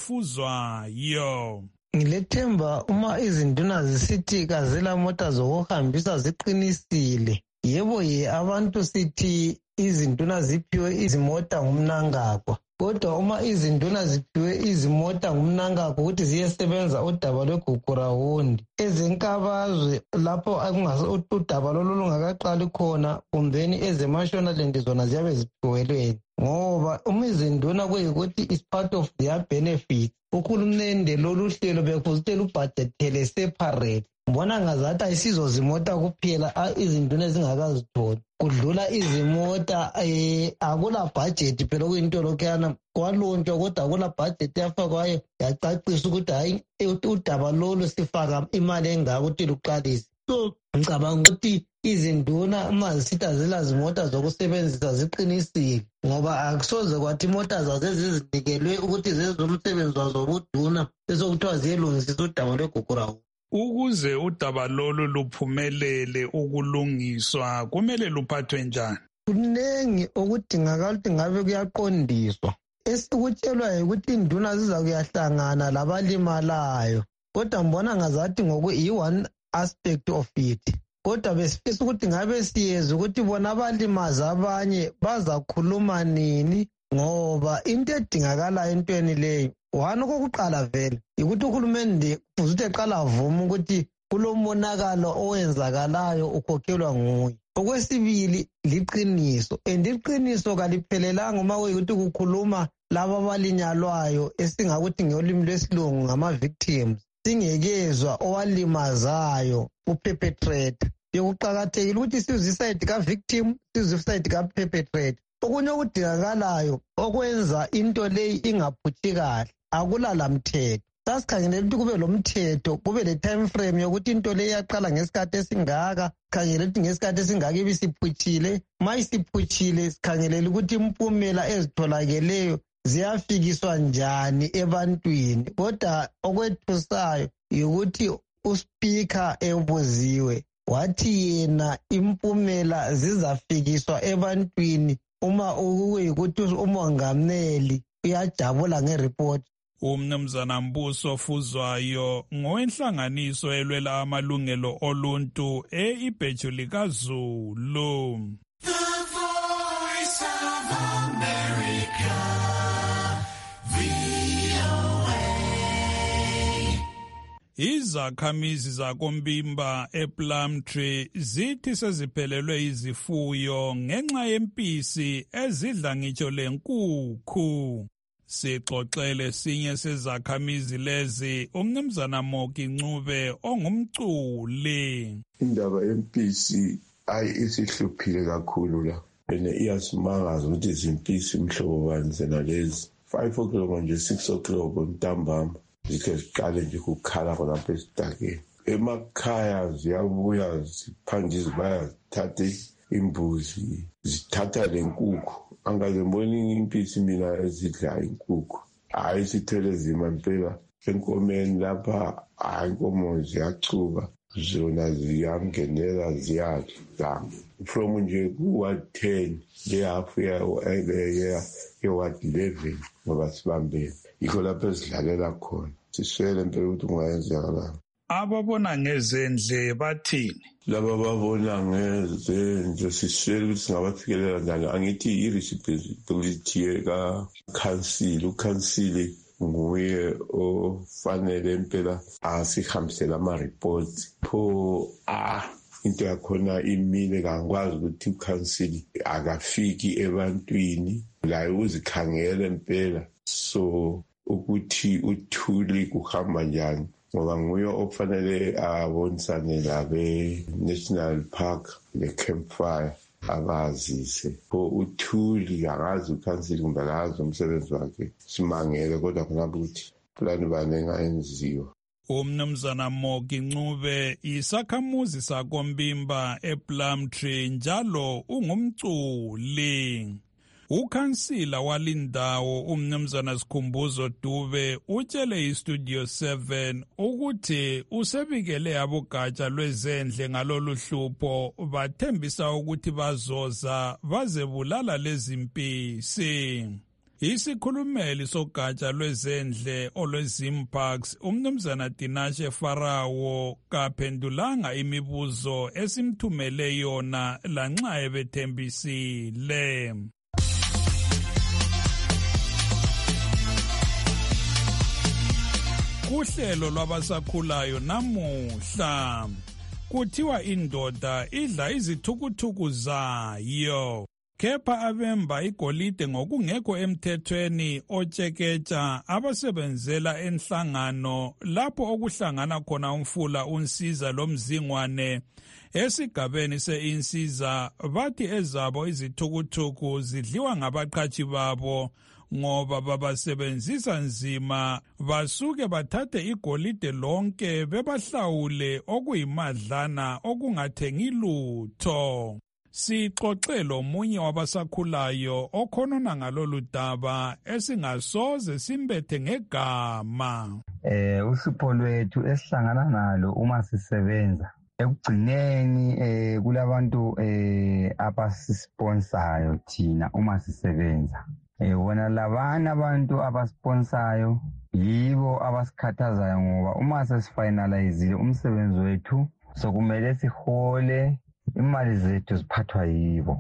Fuzwayo. Ngilethemba uma izinduna zisithi kazela mota zokuhambisa ziqinisile. Yebo ye abantu sithi izinduna ziphiwe izimota ngumnangagwa. Kodwa uma izinduna ziphiwe izimota ngumnangagwa ukuthi ziyesebenza udaba lweGugurawundi ezenkabazwe lapho udaba lolu lungakaqali khona, kumbeni ezeMashonaland zona ziyabe ziphiwelweni, ngoba uma izinduna kuyikuthi is part of their benefits. Uhulumende lolu hlelo bekuzitela ubhajethele separate. Mbona ngazathi ayisizo zimota kuphela izinduna ezingakazitholi, kudlula izimota. eh akula budget phela kuyinto lokhana kwalontshwa kodwa akula budget yafakwayo yacacisa ukuthi hayi udaba lolu sifaka imali engaka ukuthi luqalise. So ngicabanga ukuthi izinduna uma zisithi azila zimota zokusebenzisa ziqinisile, ngoba akusoze kwathi imota zazo ezizinikelwe ukuthi zenze umsebenzi wazo wobuduna besokuthiwa ziyelungisisa udaba lweGugurawundi. Ukuze udaba lolu luphumelele ukulungiswa kumele luphathwe njani? Kuningi okudingakala ukuthi ngabe kuyaqondiswa. Esikutshelwa ukuthi induna ziza kuyahlangana labalimalayo, kodwa mbona ngazathi ngoku i-one aspect of it. Kodwa besifisa ukuthi ngabe siyeza ukuthi bona abalimaza abanye bazakhuluma nini, ngoba into edingakala entweni leyo wani kokuqala vele ukuthi uhulumende kufuze ukuthi eqala avuma ukuthi kulo monakalo owenzakalayo ukhokhelwa nguye. Okwesibili liqiniso, and iqiniso kaliphelelanga uma kuyikuthi kukhuluma laba abalinyalwayo esingakuthi ngolimi lwesilungu ngama-victims, singekezwa owalimazayo uperpetrator. Bekuqakathekile ukuthi sizwe isayidi ka-victim, sizwe isayidi ka-perpetrator. Okunye okudingakalayo okwenza into leyi ingaphuthi kahle akulala mthetho. Sasikhangele ukuthi kube lo mthetho, kube le time frame yokuthi into leyi yaqala ngesikhathi esingaka, sikhangele ukuthi ngesikhathi esingaka ibisiphuthile. Ma isiphuthile sikhangelela ukuthi impumela ezitholakeleyo ziyafikiswa njani ebantwini. Kodwa okwethusayo ukuthi uSpeaker ebuziwe wathi yena impumela zizafikiswa ebantwini uma ukuyikuthi umongameli uyajabula ngereport. Umnumzana Mbuso Fuzwayo ngowenhlanganiso elwela amalungelo oluntu eIbheju likaZulu. The Voice of America, V O A. Izakhamizi zakoMbimba ePlumtree zithi seziphelelwe izifuyo ngenxa yempisi ezidla ngitsho lenkukhu. Sixoxele sinye sezakhamizi lezi umnumzana Moki Ncube ongumculi. Indaba yempisi ayi isihluphile kakhulu la, ene iyasimangaza ukuthi izimpisi mhlobo bani zena lezi five o'clock nje six o'clock ntambama zikhe ziqale nje ukukhala khonapha esidakeni. Emakhaya ziyabuya ziphanje zibayazithatha imbuzi zithatha lenkukhu. Angaze mboni impisi mina ezidla inkukhu. Hayi sithele zima impela enkomeni lapha, hayi inkomo ziyachuba zona ziyamngenela ziyadla from nje ku-ward ten lehafu ye-ward eleven ngoba sibambene yikho lapho esidlalela khona. Siswele impela ukuthi kungayenzekala. Ababona ngezendle bathini? Laba ababona ngezendle siswele ukuthi singabafikelela njani. Angithi i-responsibility yeka-council, ukhansili nguye ofanele impela asihambisele ama-reports pho ah into yakhona imile, kangikwazi ukuthi ukhansili akafiki ebantwini laye uzikhangele impela so ukuthi uthuli kuhamba njani, ngoba nguye okufanele abonisane labe-National Park ne-Campfire abazise pho uthuli akazi ukhansili kumbe akazi umsebenzi wakhe simangele kodwa khonapho ukuthi plani bani engayenziwa. Umnumzana Mogi Ncube isakhamuzi sakoMbimba ePlumtree njalo ungumculi. Ukhansila walindawo umnumzana Sikhumbuzo Dube utshele iStudio seven ukuthi usebikele abogatsha lwezendle ngalolu hlupho bathembisa ukuthi bazoza bazebulala lezi mpisi. Isikhulumeli sogatsha lwezendle olwezimparks umnumzana Tinashe Farawo kaphendulanga imibuzo esimthumele yona lanxa ebethembisile. Kuhlelo lwabasakhulayo namuhla kuthiwa indoda idla izithukuthuku zayo. Kepha abemba igolide ngokungekho emthethweni otsheketsha abasebenzela enhlangano lapho okuhlangana khona umfula unsiza lomzingwane esigabeni seinsiza bathi ezabo izithukuthuku zidliwa ngabaqhashi babo ngoba babasebenzisa nzima basuke bathathe igolide lonke bebahlawule okuyimadlana okungathengi lutho. Sixoxelo munye wabasakhulayo okhonona ngalolu daba esingasoze simbethe ngegama. Eh usipho lwethu esihlangana nalo uma sisebenza ekugcineni eh kulabantu eh abasisponsayo thina uma sisebenza. Eh wona labana abantu abasponsayo yibo abasikhathazayo ngoba uma sesifinalize umsebenzi wethu sokumele sihole imali zethu ziphathwa yibo.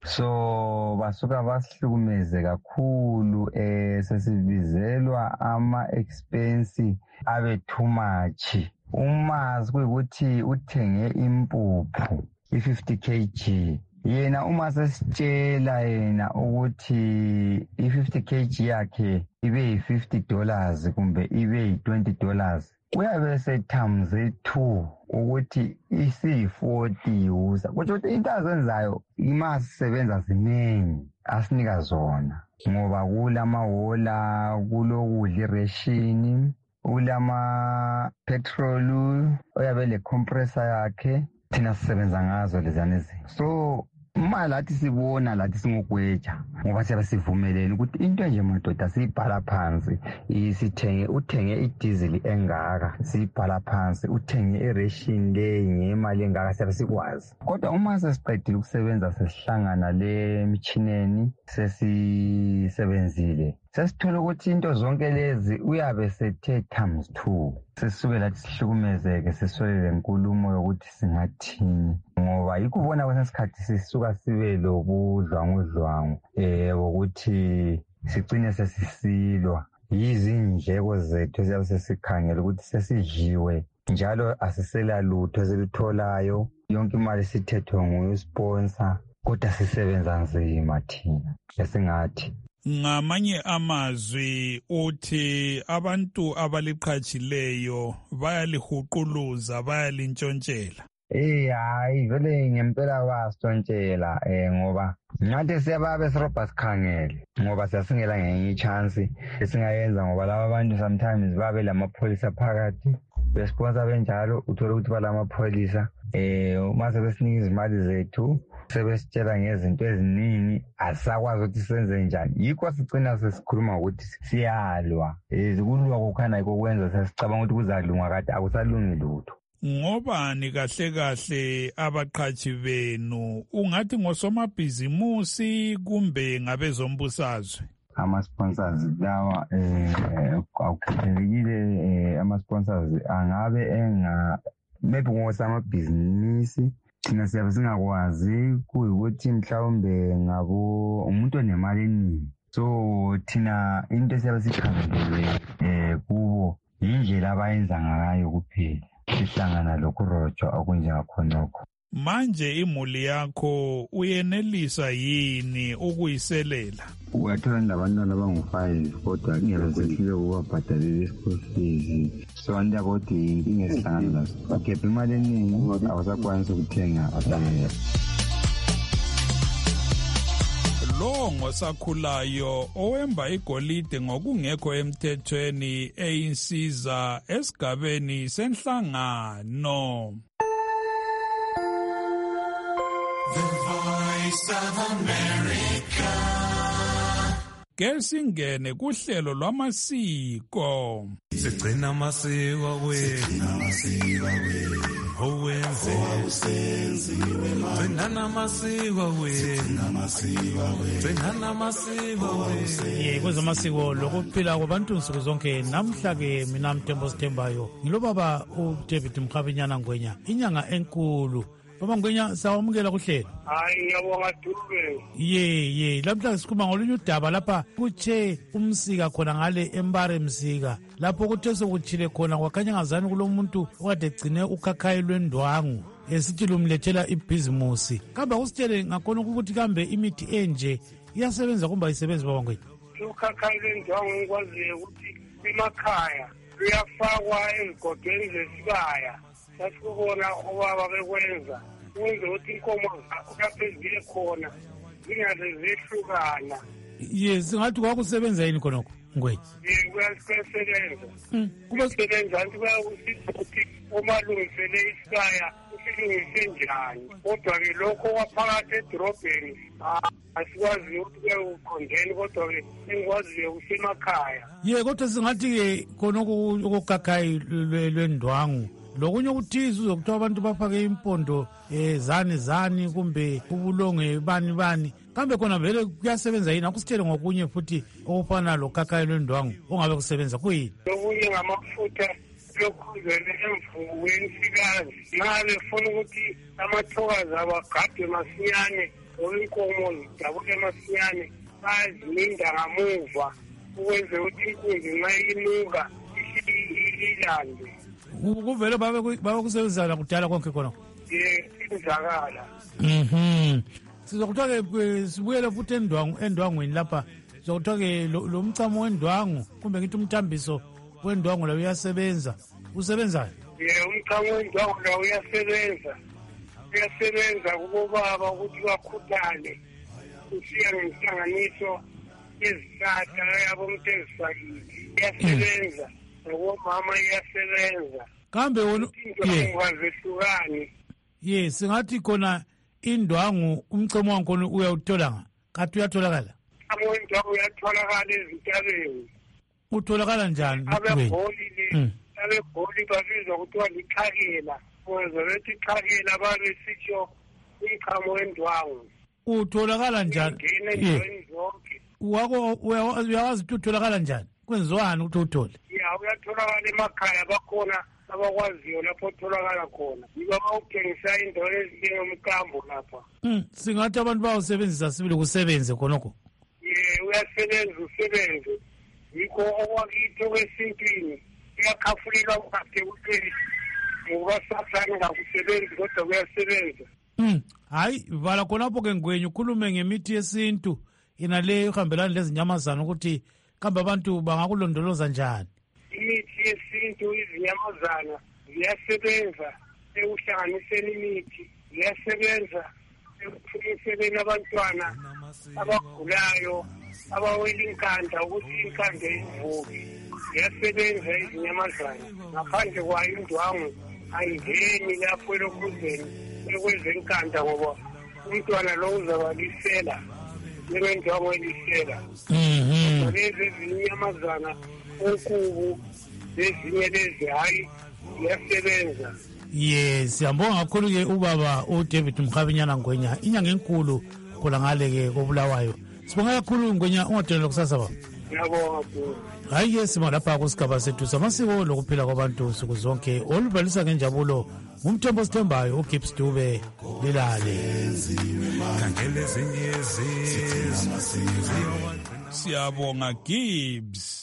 So basuka basihlukumeze kakhulu eh sesibizelwa ama expense abe too much. Uma kuyikuthi uthenge impuphu i-fifty kilograms yena uma sesitshela yena ukuthi i-fifty kilograms yakhe ibe yi-fifty dollars kumbe ibe yi-twenty dollars uyabe sethamze two ukuthi isi-forty uza kuthi ukuthi into azenzayo ima sisebenza ziningi asinika zona ngoba kulamawola kulokudla ireshini ulama petrol uyabe le compressor yakhe thina sisebenza ngazo lezana izinto. So uma lathi sibona lathi singogweja ngoba siyabe sivumelene ukuthi into nje madoda siyibhala phansi isithenge uthenge idizili engaka siyibhala phansi uthenge iration le ngemali engaka siyabe sikwazi. Kodwa uma sesiqedile ukusebenza sesihlangana le michineni sesisebenzile sesithola ukuthi into zonke lezi uyabe sethe times two. Sesisuke lathi sihlukumezeke sesole lenkulumo yokuthi singathini ngoba yikubona kwesikhathi sisuka sibe lobudlwangudlwangu eh ukuthi sigcine sesisilwa yizindleko zethu siyabe sesikhangela ukuthi sesidliwe njalo asisela lutho selitholayo yonke imali sithethwe ngusponsor kodwa sisebenza nzima thina esingathi. Ngamanye amazwi uthi abantu abaliqhatshileyo bayalihuquluza bayalintshontshelwa. Eh hayi vele ngempela wasitshontshelwa eh ngoba ngathi siyababe sirobha sikhangele ngoba siyasingela ngenye chance esingayenza ngoba laba abantu sometimes babe lamapholisa phakathi besponsor benjalo uthola ukuthi balamapholisa eh uma sebesinika izimali zethu sebesitshela ngezinto eziningi asakwazi ukuthi senze njani yikho sicina sesikhuluma ukuthi siyalwa ezikulwa kokhana ikokwenza sesicabanga ukuthi kuzalunga kade akusalungi lutho. Ngobani kahle kahle abaqhashi benu ungathi ngosomabhizimusi kumbe ngabezombusazwe? Ama-sponsors lawa eh awukhethelekile ama sponsors angabe enga maybe ngosamabhizinisi thina siyabe singakwazi kuyikuthi mhlawumbe ngabo umuntu onemali eningi so thina into esiyabe sikhangelele eh kubo yindlela abayenza ngayo kuphela sihlangana lokurojwa okunjengakhonokho. Manje imuli yakho uyenelisa yini ukuyiselela? Uyathola labantwana abangu-five kodwa ngeke sehlule ukubabhadalela i-school fees so andiyabodi inkinga esihlangana nazo bagebha imali eningi awusakwanisi ukuthenga lo ngosakhulayo owemba igolide ngokungekho emthethweni eyinsiza esigabeni senhlangano. The Voice of America. Kesingene kuhlelo lwamasiko. Sigcina amasiko wethu. Owenze usenziwe manje. Gcina amasiko wethu. Gcina amasiko wethu. Ye kwezamasiko lokuphila kwabantu nsuku zonke. Namhla ke mina Mthembu Sithembayo ngilo baba uDavid Mkhabinyana Ngwenya inyanga enkulu. Baba Ngwenya sawamukela kuhlelo. Hayi ngiyabonga Dube. Ye ye lamhla sikhuluma ngolunye udaba lapha kuthe umsika khona ngale Embare Msika lapho kuthe sokuthile khona kwakhanya ngazani kulomuntu okade egcine ukhakhayi lwendwangu esithi lumlethela ibhizimusi. Kambe kusitshele ngakhona ukuthi kambe imithi enje iyasebenza kumbe ayisebenzi Baba Ngwenya? Ukhakhayi lwendwangu ngikwaziyo ukuthi emakhaya uyafakwa ezigodweni zesibaya. Sasikubona obaba bekwenza wenze ukuthi inkomo zakho kaphezile khona zingaze zehlukana. Yes, ngathi kwakusebenza yini khonokho Ngwenya? Ye kuyasebenza. Kusebenza nje kuyakusiza ukuthi umalungisele isibaya usilungise njani. Kodwa-ke lokho waphakathi edorobheni asikwazi ukuthi kuyakuqondeni kodwa-ke engikwaziyo kusemakhaya. Ye kodwa singathi-ke khonokho ukukhakhayi lwendwangu lokunye ukuthiza uzokuthiwa abantu bafake impondo eh zani zani kumbe ubulonge bani bani kambe khona vele kuyasebenza yini akusitshele ngokunye futhi okufana lokhakhayi lwendwangu ongabe kusebenza kuyini? Lokunye ngamafutha lokhuzele emvuweni sikazi nxa befuna ukuthi amathokazi abagade masinyane ngoba inkomo zidabule masinyane bayazilinda ngamuva ukwenze ukuthi inkunzi nxa inuka ilande. Kuvele babe kusebenzisa kudala konke khona. Ye kuzakala. Mhm. Sizokuthola ke sibuyele futhi endwangu endwangweni lapha. Sizokuthola ke lo mcamo wendwangu kumbe ngithi umthambiso wendwangu la uyasebenza. Usebenzayo? Ye umcamo wendwangu la uyasebenza. Uyasebenza kubobaba ukuthi bakhuthale. Usiya ngenhlanganiso ezihlahla yabo umthezisakile. Uyasebenza. Ngoba iyasebenza. Kambe wona ngwazehlukani. Yes, singathi khona indwangu umcemo wakhona uyawuthola nga. Kathi uyatholakala? Amondwangu uyatholakala ezintabeni. Utholakala njani? Abeholi le, abeholi babizwa kuthiwa likhakela. Wenza bethi ikhakela babe sitsho umchamo wendwangu. Utholakala njani? Ngene endaweni zonke. Wako uyawazi ukuthi utholakala njani? Kwenziwani ukuthi uthole? Ya uyatholakala emakhaya bakhona abakwaziyo lapho otholakala khona. Yiba bawuthengisa indawo ezinjengomkambo lapha. Mm, singathi abantu bawusebenzisa sibili kusebenze khonokho. Ye uyasebenza usebenze. Yikho okwakithi okwesintwini uyakhafulelwa ukade kupheli. Ngoba sathane ngakusebenzi kodwa kuyasebenza. Mm, hayi vala khonapho ke Ngwenya ukhulume ngemithi yesintu inale ihambelana lezinyamazana ukuthi kambe abantu bangakulondoloza njani? Imithi yesintu izinyamazana ziyasebenza ekuhlanganiseni imithi, ziyasebenza ekuthukiseleni abantwana abagulayo abawela inkanda ukuthi inkanda ivuke. Ziyasebenza izinyamazana ngaphandle kwayo indwangu ayingeni lapho elokhuzeni ekwenza inkanda ngoba umntwana lo uzabalisela lwendwangu elisela. Mhm. Lezi ezinyamazana ukubu lezinye lezi hayi ziyasebenza. Yes, siyambonga kakhulu ke ubaba uDavid Mkhabinyana Ngwenya inyanga enkulu khona ngale ke kobulawayo. Sibonga kakhulu Ngwenya ungadelela kusasa baba. Ngiyabonga kakhulu. Hayi yes malapha kusigaba sethu samasiko lokuphila kwabantu nsuku zonke olubhalisa ngenjabulo ngumthembu Sithembayo uGibbs Dube lilale. Siyabonga Gibbs.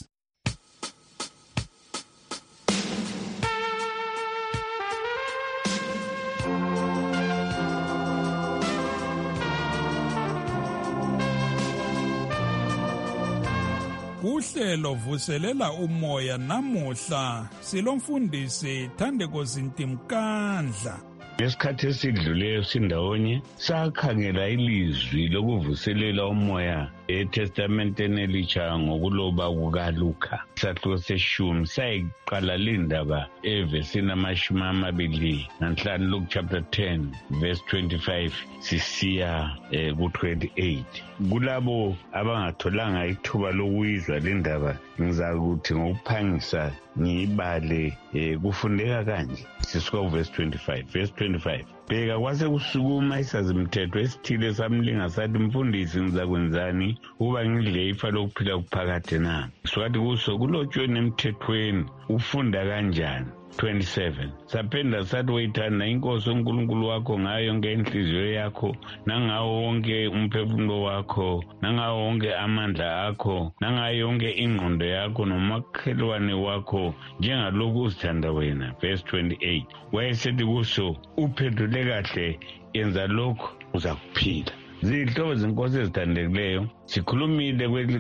Uhlelo vuselela umoya namuhla silomfundisi Thandeko Zintimkandla. ngesikhathi esidluleyo sindawonye sakhangela ilizwi lokuvuselela umoya eTestamenteni elitsha ngokuloba kukaLuka isahluko seshumi sayiqala lindaba evesini amashumi amabili nanhlanu Luke chapter ten verse twenty-five sisiya eh, ku twenty-eight. Kulabo abangatholanga ithuba lokuyizwa lendaba ngizakuthi ngokuphangisa ngiyibale eh, kufundeka kanje. Sisuka verse twenty-five. Verse twenty-five. Bheka kwase kusukuma isazimthetho esithile samlinga sathi mfundisi ngizakwenzani uba ngidle ifa lokuphila kuphakade na. Swathi kuso kulotshwe emthethweni ufunda kanjani. twenty-seven. Sapenda sathi uyithanda inkosi uNkulunkulu wakho ngayo yonke inhliziyo yakho nangawo wonke umphefumulo wakho nangawo wonke amandla akho nangayo yonke ingqondo yakho nomakhelwane wakho njengalokhu uzithanda wena. Verse twenty-eight. Wayesethi kuso uphendule kahle yenza lokho uzakuphila. Zihlobo zinkosi ezithandekileyo sikhulumile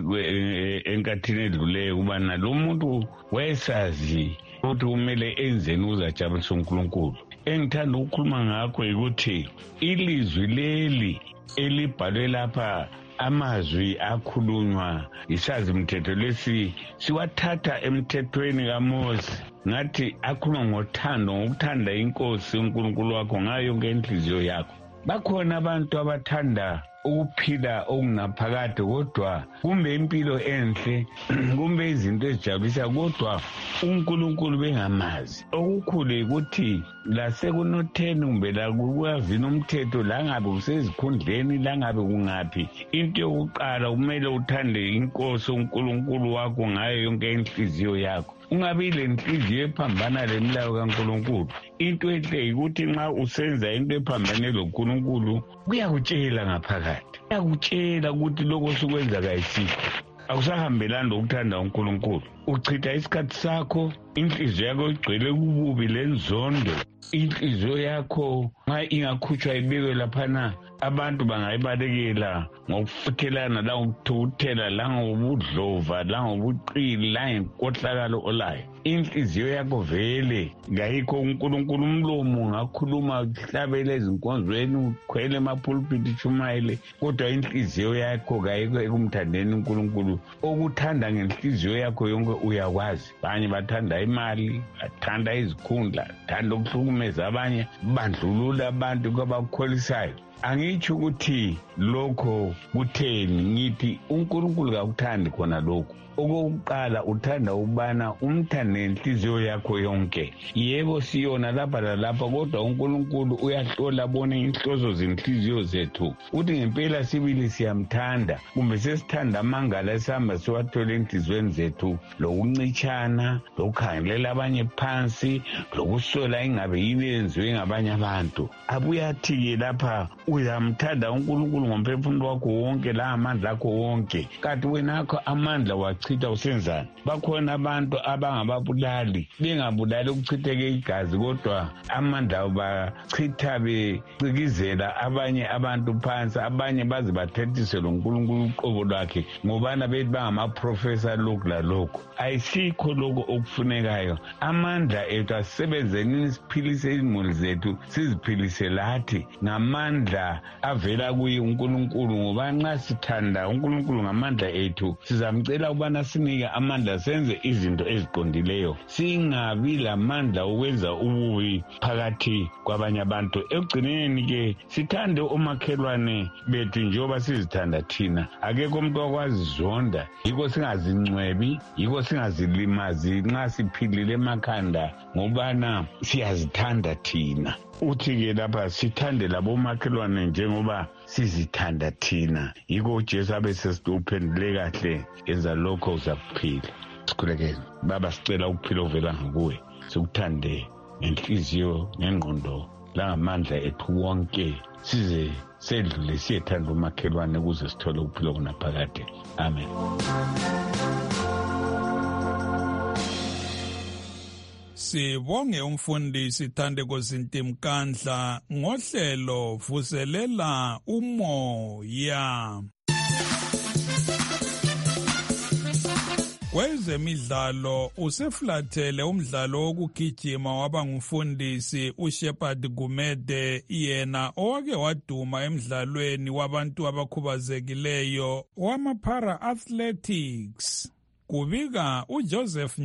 enkathini edluleyo kubana lo muntu wayesazi ukuthi kumele enzeni uzajabulisa uNkulunkulu. Engithanda ukukhuluma ngakho ukuthi ilizwi leli elibhalwe lapha amazwi akhulunywa isazimthetho lesi siwathatha emthethweni kaMose ngathi akhuluma ngothando ngokuthanda inkosi uNkulunkulu wakho ngayo yonke inhliziyo yakho. Bakhona abantu abathanda ukuphila okunaphakade kodwa kumbe impilo enhle kumbe izinto ezijabulisa kodwa uNkulunkulu bengamazi. Okukhulu ukuthi la sekunotheni kumbe la kuyavina umthetho la ngabe usezikhundleni la ngabe kungaphi into yokuqala kumele uthande inkosi uNkulunkulu wakho ngayo yonke inhliziyo yakho. Ungabi lenhliziyo ephambana lemilayo kaNkulunkulu. Into enhle ukuthi nxa usenza into ephambane loNkulunkulu kuyakutshela ngaphakathi. Kuyakutshela ukuthi lokho sukwenza kayisikho. Awusahambelani lokuthanda uNkulunkulu. Uchitha isikhathi sakho, inhliziyo yakho igcwele kububi lenzondo. Inhliziyo yakho nxa ingakhutshwa ibekwe laphana abantu bangayibalekela ngokufuthelana la ngokuthukuthela la ngobudlova la ngobuqili la ngenkohlakalo olayo. Inhliziyo yakho vele ngayikho uNkulunkulu umlomo ngakhuluma uhlabele ezinkonzweni ukhwele emapulpiti chumayele kodwa inhliziyo yakho ngayikho ekumthandeni uNkulunkulu. Okuthanda ngenhliziyo yakho yonke uyakwazi. Abanye bathanda imali, bathanda izikhundla, bathanda ukuhlukumeza abanye, bandlulula abantu kwabakholisayo. Angitsho ukuthi lokho kutheni ngithi uNkulunkulu kakuthandi khona lokho. Okokuqala uthanda ubana umthande inhliziyo yakho yonke. Yebo siyona lapha lalapha kodwa uNkulunkulu uyahlola bone inhloso zenhliziyo zethu. Uthi ngempela sibili siyamthanda kumbe sesithanda amangala esihamba siwathole enhlizweni zethu lokuncitshana lokukhangelela abanye phansi lokusola ingabe yini yenziwe ngabanye abantu. Abuyathi-ke lapha uyamthanda uNkulunkulu ngomphefumulo wakho wonke la amandla akho wonke. Kanti wena akho amandla wachitha usenzani? Bakhona abantu abangababulali bengabulali ukuchitheke igazi kodwa amandla bachitha becikizela abanye abantu phansi abanye baze bathethise lo uNkulunkulu uqobo lwakhe ngobana bethi bangamaprofessor lokhu lalokho. Ayisikho lokho okufunekayo. Amandla ethu asebenzeni siphilise izimuli zethu siziphilise lathi ngamandla avela kuye uNkulunkulu ngoba nxa sithanda uNkulunkulu ngamandla ethu sizamcela ubana sinike amandla senze izinto eziqondileyo singabi lamandla okwenza ububi phakathi kwabanye abantu. Ekugcineni ke sithande omakhelwane bethu njengoba sizithanda thina. Akekho umuntu okwazi zonda yiko singazincwebi yiko singazilimazi nxa siphilile emakhanda ngobana siyazithanda thina. Uthi-ke lapha sithande labomakhelwane njengoba sizithanda thina. Yiko uJesu abesesithi uphendule kahle yenza lokho uzakuphila. Sikhulekele baba sicela ukuphila ovela ngakuwe sikuthande ngenhliziyo ngengqondo langamandla ethu wonke size sedlule siyethanda umakhelwane ukuze sithole ukuphila kunaphakade. Amen. Sibonge umfundisi Thandeko Zintimkandla ngohlelo vuselela umoya. Kwezemidlalo useflathele umdlalo wokugijima waba ngumfundisi uShepard Gumede, yena owake waduma emidlalweni wabantu abakhubazekileyo wama-para athletics. Kubika uJoseph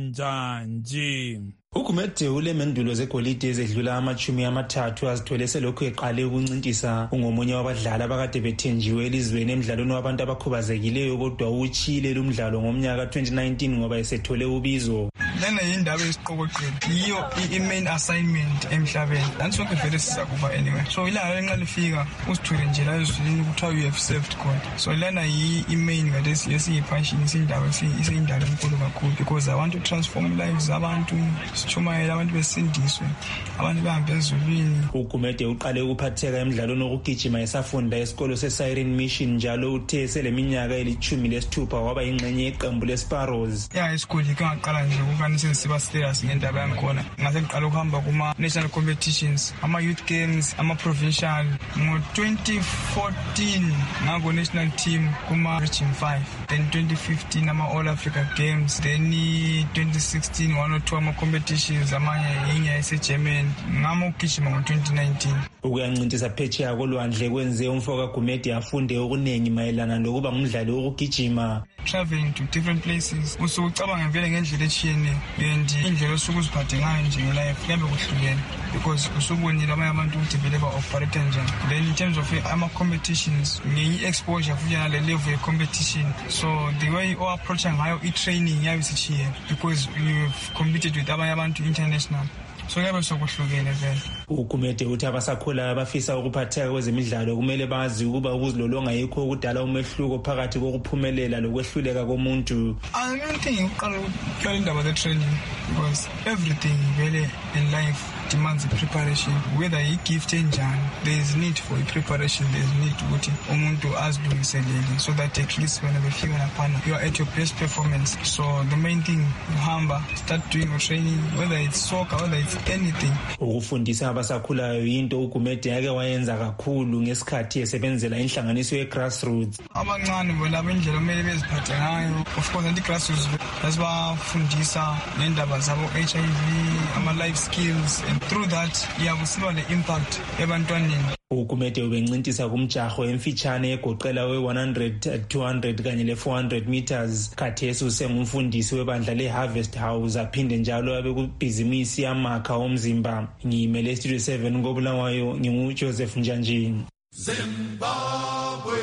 Njanji. Ugumede ulemendulo zegolide ezedlula amachumi amathathu azithole selokhu eqale ukuncintisa. Ungomunye wabadlali abakade bethenjiwe elizweni emidlalweni wabantu abakhubazekileyo, kodwa utshile lumdlalo ngomnyaka twenty nineteen ngoba esethole ubizo. Lena yindaba esiqokoqela yiyo i-main assignment emhlabeni. Nanti sonke vele sizakuba anyway. So ilanga lenxa lifika usithule nje la ezweni kuthiwa you have saved God. So lena yi-main ngale esiyipassion isindaba isindaba enkulu kakhulu, because I want to transform lives zabantu. Sitshumayela abantu besindiswe, abantu bahambe ezulwini. Ugumede uqale ukuphatheka emidlalweni wokugijima esafunda esikolo se-Siren Mission, njalo uthe seleminyaka elithumi lesithupha waba ingxenye yeqembu le-Sparrows. Ya esikhulu ke ngaqala nje ukubani sensiba serious ngendaba yangikhona. Ngase ngiqala ukuhamba kuma-national competitions, ama-youth games, ama-provincial. Ngo-twenty fourteen ngako-national team kuma-region five, then twenty fifteen ama-All Africa Games, then twenty sixteen one or two ama-competitions amanye yinye yaseGermany. Ngama ukugijima ngo-twenty nineteen. Ukuyancintisa phetsheya kolwandle kwenze umfo kaGumede afunde okuningi mayelana lokuba ngumdlali wokugijima. Traveling to different places, usukucabanga vele ngendlela etshiyeneyo, and indlela osuke uziphathe ngayo nje ngelife kuyabe kuhlukene, because usubonile abanye abantu ukuthi vele ba-operate njani. Then in terms of ama-competitions, ngenye exposure futhi nale level ye-competition, so the way o-approacha ngayo i-training yabe isitshiyene, because you've competed with abanye abantu international. So kuyabe sokuhlukene vele. Ugumede uthi abasakhula abafisa ukuphatheka kwezemidlalo kumele bazi ukuba ukuzilolonga yikho ukudala umehluko phakathi kokuphumelela lokwehluleka komuntu. I don't think uqala ukuqala indaba ze-training, because everything vele in life demands a preparation. Whether you gift enjani, there is need for a preparation, there is need ukuthi umuntu azilungiselele, so that at least when befika laphana you are at your best performance. So the main thing, uhamba, start doing your training, whether it's soccer, whether it's anything. Ukufundisa abasakhulayo yinto ugumede yake wayenza kakhulu ngesikhathi esebenzela inhlanganiso ye-grassroots. Abancane bona abendlela kumele beziphathe ngayo. Of course anti-grassroots basibafundisa ngendaba zabo H I V, ama-life skills, and through that iyakusiba le-impact ebantwaneni. Ugumede ubencintisa kumjaho emfitshane egoqela we-one hundred, two hundred kanye le-four hundred meters. Khathesi usengumfundisi webandla le-Harvest House, aphinde njalo abe kubhizimisi yamakha omzimba. Ngiyimele Studio seven ngoBulawayo, nginguJoseph Njanjini. Zimbabwe.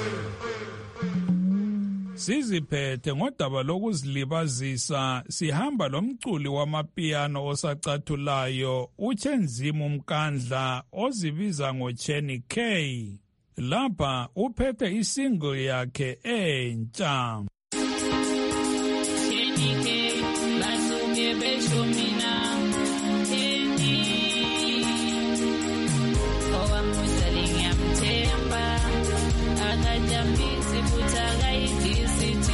Siziphethe ngodaba lokuzilibazisa, sihamba lomculi wamapiano osacathulayo uChenzimu Mkandla ozibiza ngoChenny K. Lapha uphethe isingle yakhe entsha. Chenny K, basuke besho mina. Chenny, owamudali ngiyamthemba, akajambisi kutaka igisi.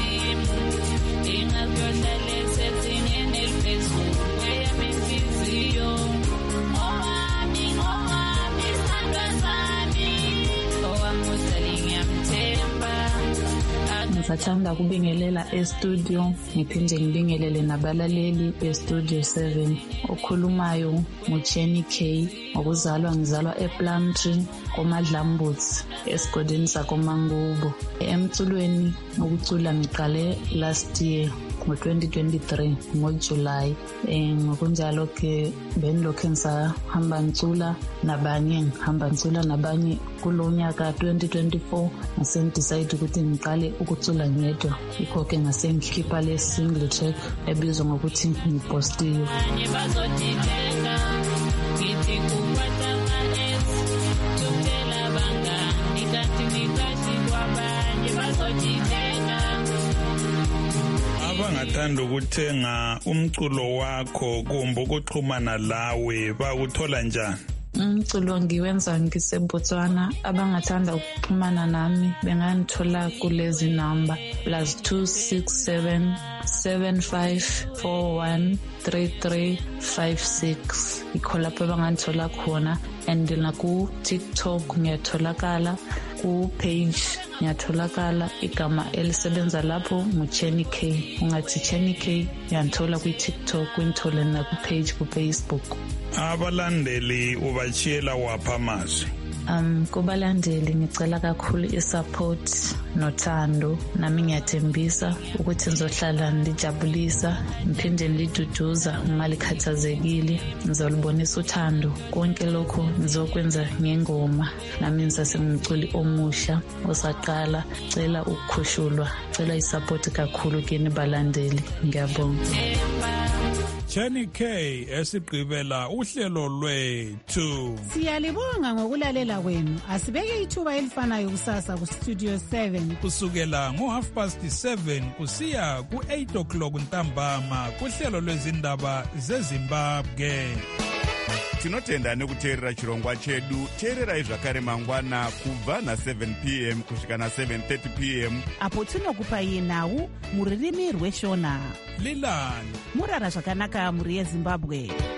Ngisathanda ukubingelela e-studio, ngiphinde ngibingelele nabalaleli be-Studio seven. Okhulumayo nguChenny K, ngokuzalwa ngizalwa ePlumtree koMadlambuthi esigodini sakoMangubo. Emculweni ukucula ngiqale last year ngo-twenty twenty-three ngoJuly. Eh ngokunjalo ke benilokho ngisahamba ngicula nabanye ngihamba ngicula nabanye kulo nyaka twenty twenty-four ngasengidecide ukuthi ngiqale ukucula ngedwa. Yikho ke ngasengikhipha le single track ebizwa ngokuthi Ngipostiwe. Abangathanda ukuthenga umculo wakho kumbe ukuxhumana lawe bakuthola njani? Umculo ngiwenza ngiseBotswana. Abangathanda ukuxhumana nami bengangithola kulezi number plus two six seven seven five four one three three five six. Ikho lapho bangangithola khona. and naku-TikTok ngiyatholakala, ku-page ngiyatholakala, igama elisebenza lapho nguChenny K. Ungathi Chenny K yanthola kwi-TikTok, uyithole naku-page ku-Facebook. Abalandeli ubachiyela wapha amazwi? Um kubalandeli ngicela kakhulu isupport nothando, nami ngiyathembisa ukuthi ngizohlala ndijabulisa, ngiphinde ndiduduza ngalikhathazekile, ngizolibonisa uthando. Konke lokho ngizokwenza ngengoma, nami ngisasengumculi omusha osaqala. Cela ukukhushulwa, cela isupport kakhulu kini balandeli, ngiyabonga. Chenny K esigqibela uhlelo lwethu. Siyalibonga ngokulalela kwenu. Asibeke ithuba elifanayo kusasa ku Studio seven kusukela ngo half past seven kusiya ku eight o'clock ntambama kuhlelo lwezindaba zeZimbabwe. Tinotenda nekuteerera chirongwa chedu. Teererai zvakare mangwana kubva na seven p m kusvika na seven thirty p m apo tinokupai nhau muririmi rweshona. Lilani murara zvakanaka muri yeZimbabwe.